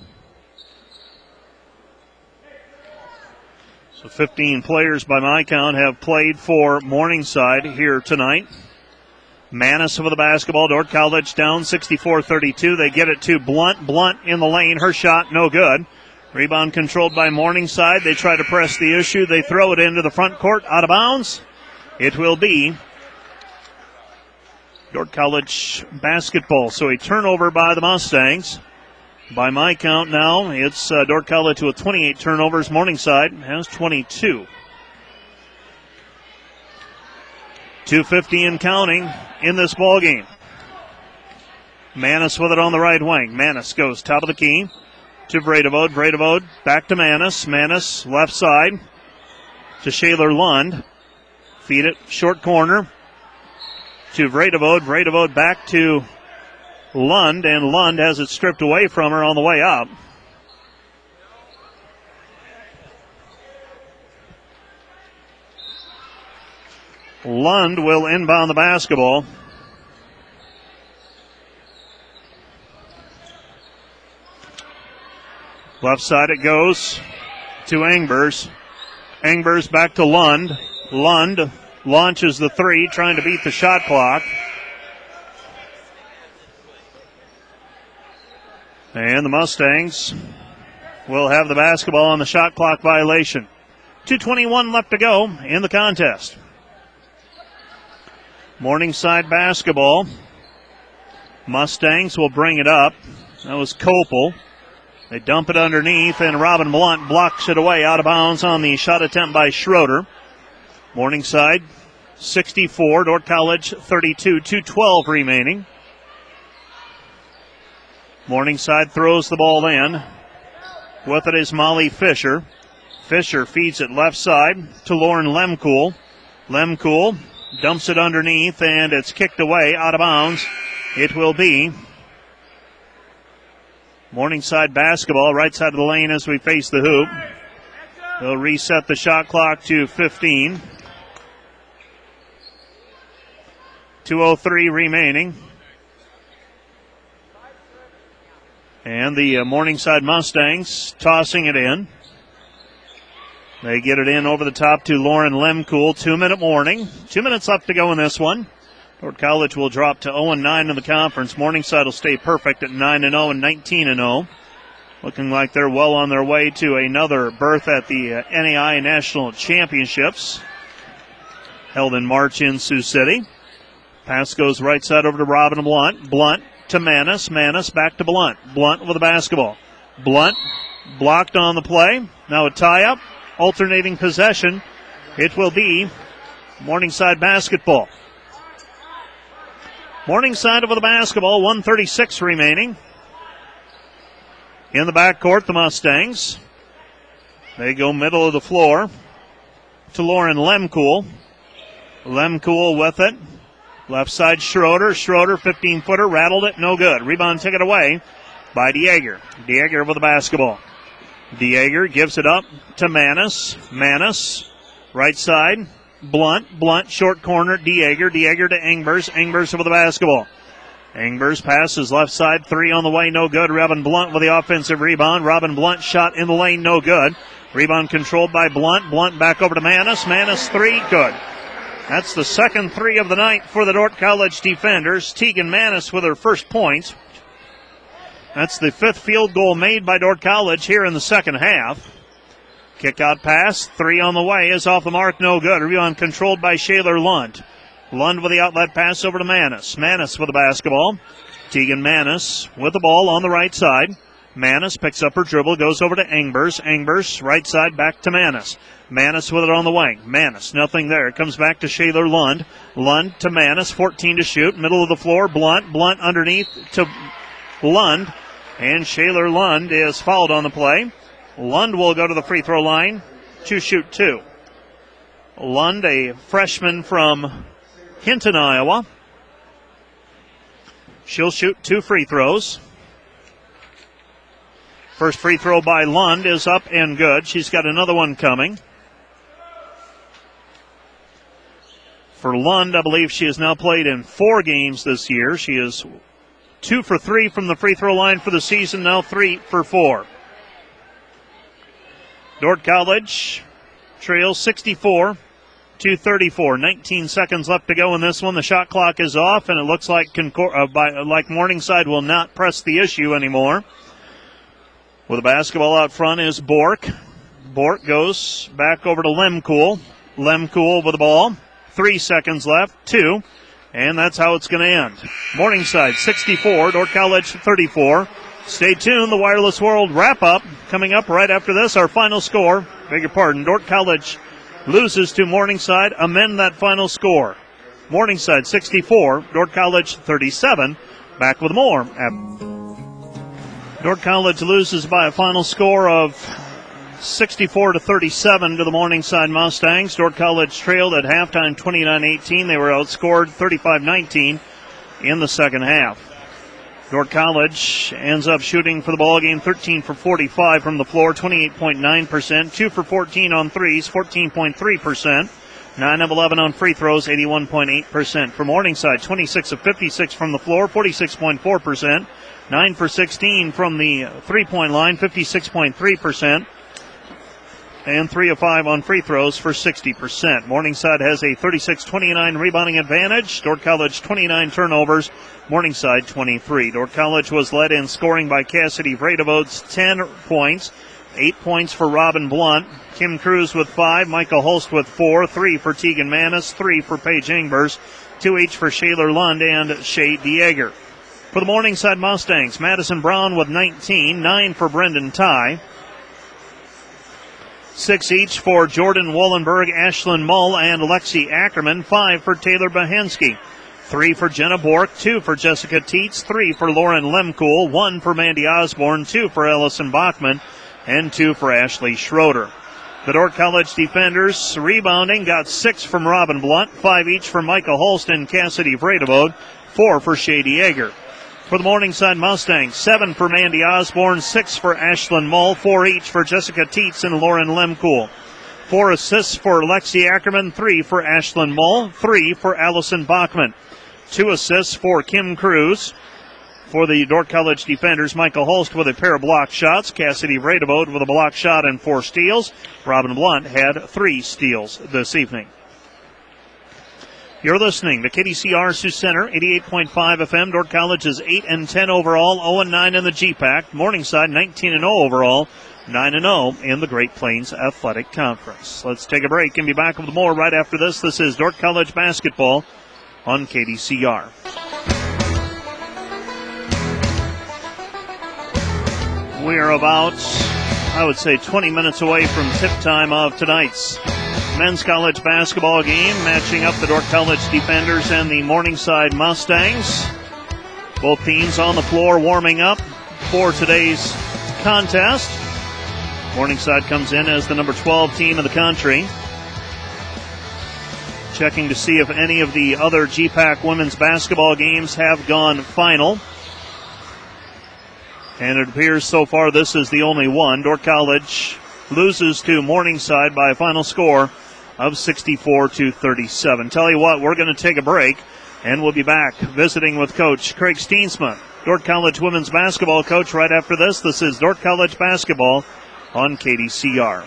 So 15 players by my count have played for Morningside here tonight. Manis with the basketball. Dordt College down 64-32. They get it to Blunt. Blunt in the lane. Her shot no good. Rebound controlled by Morningside. They try to press the issue. They throw it into the front court. Out of bounds. It will be Dordt College basketball. So a turnover by the Mustangs. By my count now, it's Dordt College with 28 turnovers. Morningside has 22. 2:50 and counting in this ball game. Manis with it on the right wing. Manis goes top of the key to Vredevode. Vredevode back to Manis. Manis left side to Shaler Lund. Feed it short corner to Vredevode. Vredevode back to Lund, and Lund has it stripped away from her on the way up. Lund will inbound the basketball. Left side it goes to Engbers. Engbers back to Lund. Lund launches the three, trying to beat the shot clock. And the Mustangs will have the basketball on the shot clock violation. 2:21 left to go in the contest. Morningside basketball. Mustangs will bring it up. That was Kopel. They dump it underneath, and Robin Blunt blocks it away out of bounds on the shot attempt by Schroeder. Morningside 64, Dordt College 32, 2:12 remaining. Morningside throws the ball in. With it is Molly Fisher. Fisher feeds it left side to Lauren Lemkool. Lemkool dumps it underneath, and it's kicked away out of bounds. It will be Morningside basketball, right side of the lane as we face the hoop. They'll reset the shot clock to 15. 2:03 remaining. And the Morningside Mustangs tossing it in. They get it in over the top to Lauren Lemkool. 2-minute warning. 2 minutes left to go in this one. Dordt College will drop to 0-9 in the conference. Morningside will stay perfect at 9-0 and 19-0. Looking like they're well on their way to another berth at the NAI National Championships held in March in Sioux City. Pass goes right side over to Robin Blunt. Blunt to Manis. Manis back to Blunt. Blunt with the basketball. Blunt blocked on the play. Now a tie-up. Alternating possession. It will be Morningside basketball. Morningside over the basketball, 1:36 remaining. In the backcourt, the Mustangs. They go middle of the floor to Lauren Lemkool. Lemkool with it. Left side Schroeder. Schroeder, 15-footer, rattled it, no good. Rebound taken away by Dieger. Dieger with the basketball. Dieger gives it up to Manis. Manis, right side. Blunt, short corner, Dieger to Engbers. Engbers with the basketball. Engbers passes left side, three on the way, no good. Robin Blunt with the offensive rebound. Robin Blunt shot in the lane, no good. Rebound controlled by Blunt. Blunt back over to Manis. Manis three, good. That's the second three of the night for the Dordt College defenders. Tegan Manis with her first points. That's the fifth field goal made by Dordt College here in the second half. Kick out pass, three on the way, is off the mark, no good. Rebound controlled by Shaler Lund. Lund with the outlet pass over to Manis. Manis with the basketball. Tegan Manis with the ball on the right side. Manis picks up her dribble, goes over to Engbers. Engbers, right side, back to Manis. Manis with it on the wing. Manis, nothing there. It comes back to Shaler Lund. Lund to Manis, 14 to shoot. Middle of the floor, Blunt. Blunt underneath to Lund. And Shaler Lund is fouled on the play. Lund will go to the free throw line to shoot two. Lund, a freshman from Hinton, Iowa. She'll shoot two free throws. First free throw by Lund is up and good. She's got another one coming. For Lund, I believe she has now played in 4 games this year. She is 2 for 3 from the free throw line for the season, now 3 for 4. Dordt College trails 64-34. 19 seconds left to go in this one. The shot clock is off, and it looks like Morningside will not press the issue anymore. With the basketball out front is Bork. Bork goes back over to Lemkool. Lemkool with the ball. 3 seconds left, 2. And that's how it's going to end. Morningside 64, Dordt College 34. Stay tuned. The Wireless World wrap-up coming up right after this. Our final score. Beg your pardon. Dordt College loses to Morningside. Amend that final score. Morningside 64, Dordt College 37. Back with more. Dordt College loses by a final score of 64-37 to the Morningside Mustangs. Dordt College trailed at halftime 29-18. They were outscored 35-19 in the second half. Dordt College ends up shooting for the ball game 13 for 45 from the floor, 28.9%, 2 for 14 on threes, 14.3%, 9 of 11 on free throws, 81.8%. For Morningside, 26 of 56 from the floor, 46.4%, 9 for 16 from the three-point line, 56.3%. And 3 of 5 on free throws for 60%. Morningside has a 36-29 rebounding advantage. Dordt College 29 turnovers. Morningside 23. Dordt College was led in scoring by Cassidy Vredevoogd's 10 points. 8 points for Robin Blunt. Kim Cruz with 5. Michael Holst with 4. 3 for Tegan Manis. 3 for Paige Ingbers. 2 each for Shaler Lund and Shay Dieger. For the Morningside Mustangs, Madison Brown with 19. 9 for Brendan Ty. 6 each for Jordan Wallenberg, Ashlyn Mull, and Lexi Ackerman. 5 for Taylor Bahensky. 3 for Jenna Bork. 2 for Jessica Teets. 3 for Lauren Lemkool. 1 for Mandy Osborne. 2 for Allison Bachman. And 2 for Ashley Schroeder. The Dordt College defenders rebounding got 6 from Robin Blunt. 5 each for Michael Holst and Cassidy Vredevoogd. 4 for Shady Yeager. For the Morningside Mustangs, 7 for Mandy Osborne, 6 for Ashlyn Mull, 4 each for Jessica Teets and Lauren Lemkool. 4 assists for Lexi Ackerman, 3 for Ashlyn Mull, 3 for Allison Bachman. 2 assists for Kim Cruz. For the Dordt College defenders, Michael Holst with a pair of block shots, Cassidy Vredevoogd with a block shot and 4 steals. Robin Blunt had 3 steals this evening. You're listening to KDCR Sioux Center, 88.5 FM. Dordt College is 8-10 overall, 0-9 in the GPAC. Morningside 19-0 overall, 9-0 in the Great Plains Athletic Conference. Let's take a break and be back with more right after this. This is Dordt College basketball on KDCR. We are about, I would say, 20 minutes away from tip time of tonight's men's college basketball game, matching up the Dordt College defenders and the Morningside Mustangs. Both teams on the floor warming up for today's contest. Morningside comes in as the number 12 team in the country. Checking to see if any of the other GPAC women's basketball games have gone final. And it appears so far this is the only one. Dordt College loses to Morningside by a final score of 64-37. Tell you what, we're going to take a break, and we'll be back visiting with Coach Craig Steensma, Dordt College women's basketball coach, right after this. This is Dordt College basketball on KDCR.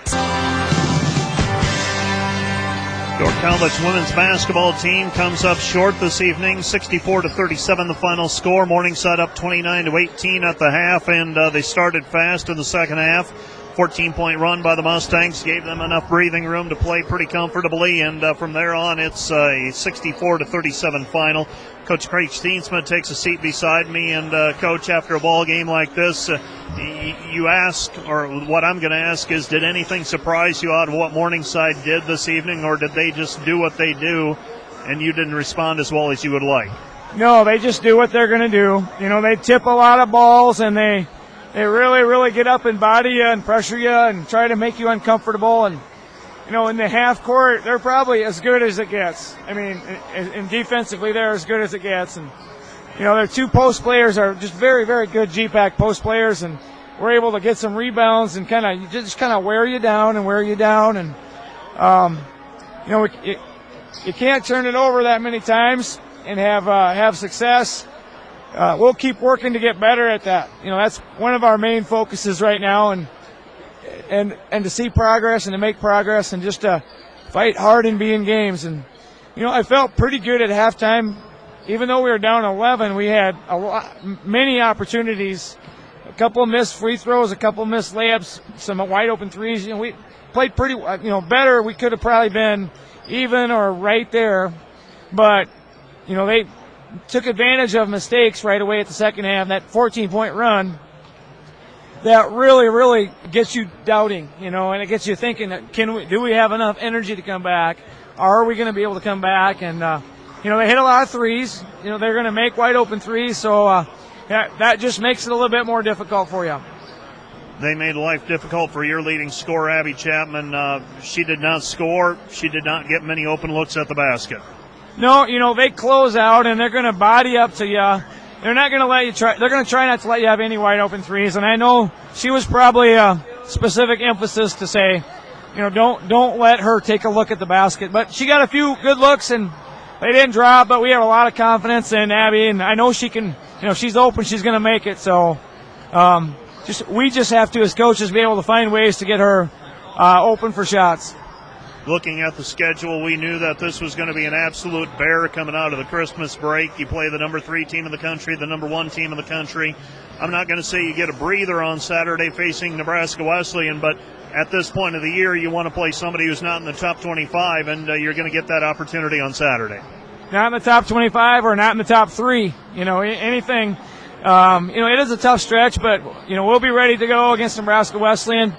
Dordt College women's basketball team comes up short this evening, 64-37 the final score. Morningside up 29-18 at the half, and they started fast in the second half. 14-point run by the Mustangs gave them enough breathing room to play pretty comfortably, and from there on it's a 64-37 final. Coach Craig Steensma takes a seat beside me, and Coach, after a ball game like this, you ask, or what I'm going to ask is, did anything surprise you out of what Morningside did this evening, or did they just do what they do and you didn't respond as well as you would like? No, they just do what they're going to do. You know, they tip a lot of balls, and they really, really get up and body you and pressure you and try to make you uncomfortable. And, you know, in the half court, they're probably as good as it gets. I mean, and defensively, they're as good as it gets. And, you know, their 2 post players are just very, very good GPAC post players, and we're able to get some rebounds and kind of wear you down. And, you know, you can't turn it over that many times and have success. We'll keep working to get better at that. You know, that's one of our main focuses right now, and to see progress and to make progress and just to fight hard and be in games. And, you know, I felt pretty good at halftime. Even though we were down 11, we had many opportunities, a couple of missed free throws, a couple of missed layups, some wide open threes. You know, we played pretty, better. We could have probably been even or right there, but, you know, they took advantage of mistakes right away at the second half. That 14-point run that really, really gets you doubting, and it gets you thinking, do we have enough energy to come back? Are we going to be able to come back? And, they hit a lot of threes. They're going to make wide open threes, so that just makes it a little bit more difficult for you. They made life difficult for your leading scorer, Abby Chapman. She did not score. She did not get many open looks at the basket. No, they close out, and they're going to body up to you. They're not going to let you try. They're going to try not to let you have any wide open threes. And I know she was probably a specific emphasis to say, don't let her take a look at the basket. But she got a few good looks, and they didn't drop. But we have a lot of confidence in Abby, and I know she can. She's open. She's going to make it. So, we just have to, as coaches, be able to find ways to get her open for shots. Looking at the schedule, we knew that this was going to be an absolute bear coming out of the Christmas break. You play the number 3 team in the country, the number 1 team in the country. I'm not going to say you get a breather on Saturday facing Nebraska Wesleyan, but at this point of the year, you want to play somebody who's not in the top 25, and you're going to get that opportunity on Saturday. Not in the top 25 or not in the top 3, anything. It is a tough stretch, but, we'll be ready to go against Nebraska Wesleyan.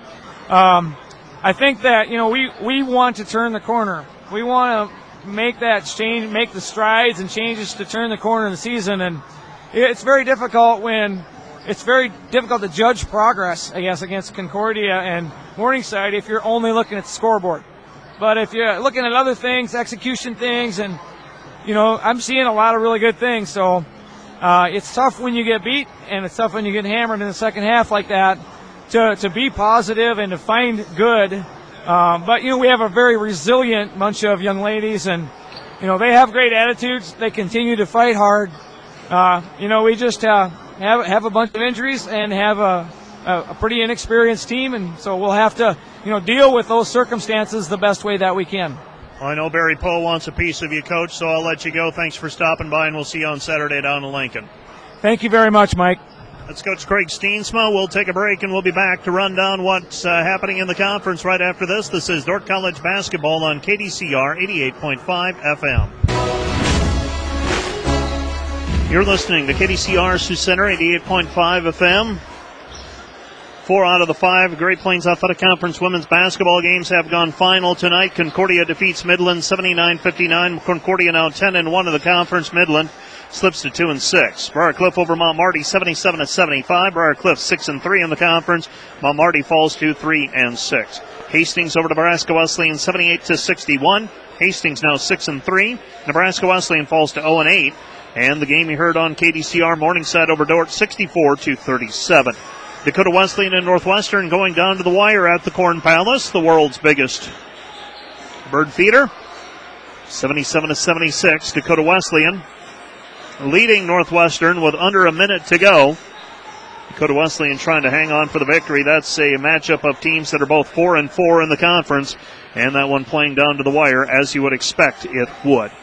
I think that, we want to turn the corner. We want to make that change, make the strides and changes to turn the corner in the season. And it's very difficult to judge progress, I guess, against Concordia and Morningside if you're only looking at the scoreboard. But if you're looking at other things, execution things, and, I'm seeing a lot of really good things. So it's tough when you get beat, and it's tough when you get hammered in the second half like that. To be positive and to find good. But, we have a very resilient bunch of young ladies, and, they have great attitudes. They continue to fight hard. We just have a bunch of injuries and have a pretty inexperienced team, and so we'll have to, deal with those circumstances the best way that we can. Well, I know Barry Poe wants a piece of you, Coach, so I'll let you go. Thanks for stopping by, and we'll see you on Saturday down in Lincoln. Thank you very much, Mike. That's Coach Craig Steensma. We'll take a break, and we'll be back to run down what's happening in the conference right after this. This is Dordt College basketball on KDCR 88.5 FM. You're listening to KDCR Sioux Center 88.5 FM. 4 out of the 5 Great Plains Athletic Conference women's basketball games have gone final tonight. Concordia defeats Midland 79-59. Concordia now 10-1 in the conference. Midland slips to 2-6. Briar Cliff over Mount Marty 77-75. Briar Cliff 6-3 in the conference. Mount Marty falls to 3-6. Hastings over Nebraska Wesleyan 78-61. Hastings now 6-3. Nebraska Wesleyan falls to 0-8. And the game you heard on KDCR Morningside over Dordt 64-37. Dakota Wesleyan and Northwestern going down to the wire at the Corn Palace, the world's biggest bird feeder. 77-76. Dakota Wesleyan leading Northwestern with under a minute to go. Dakota Wesleyan trying to hang on for the victory. That's a matchup of teams that are both 4-4 in the conference, and that one playing down to the wire as you would expect it would.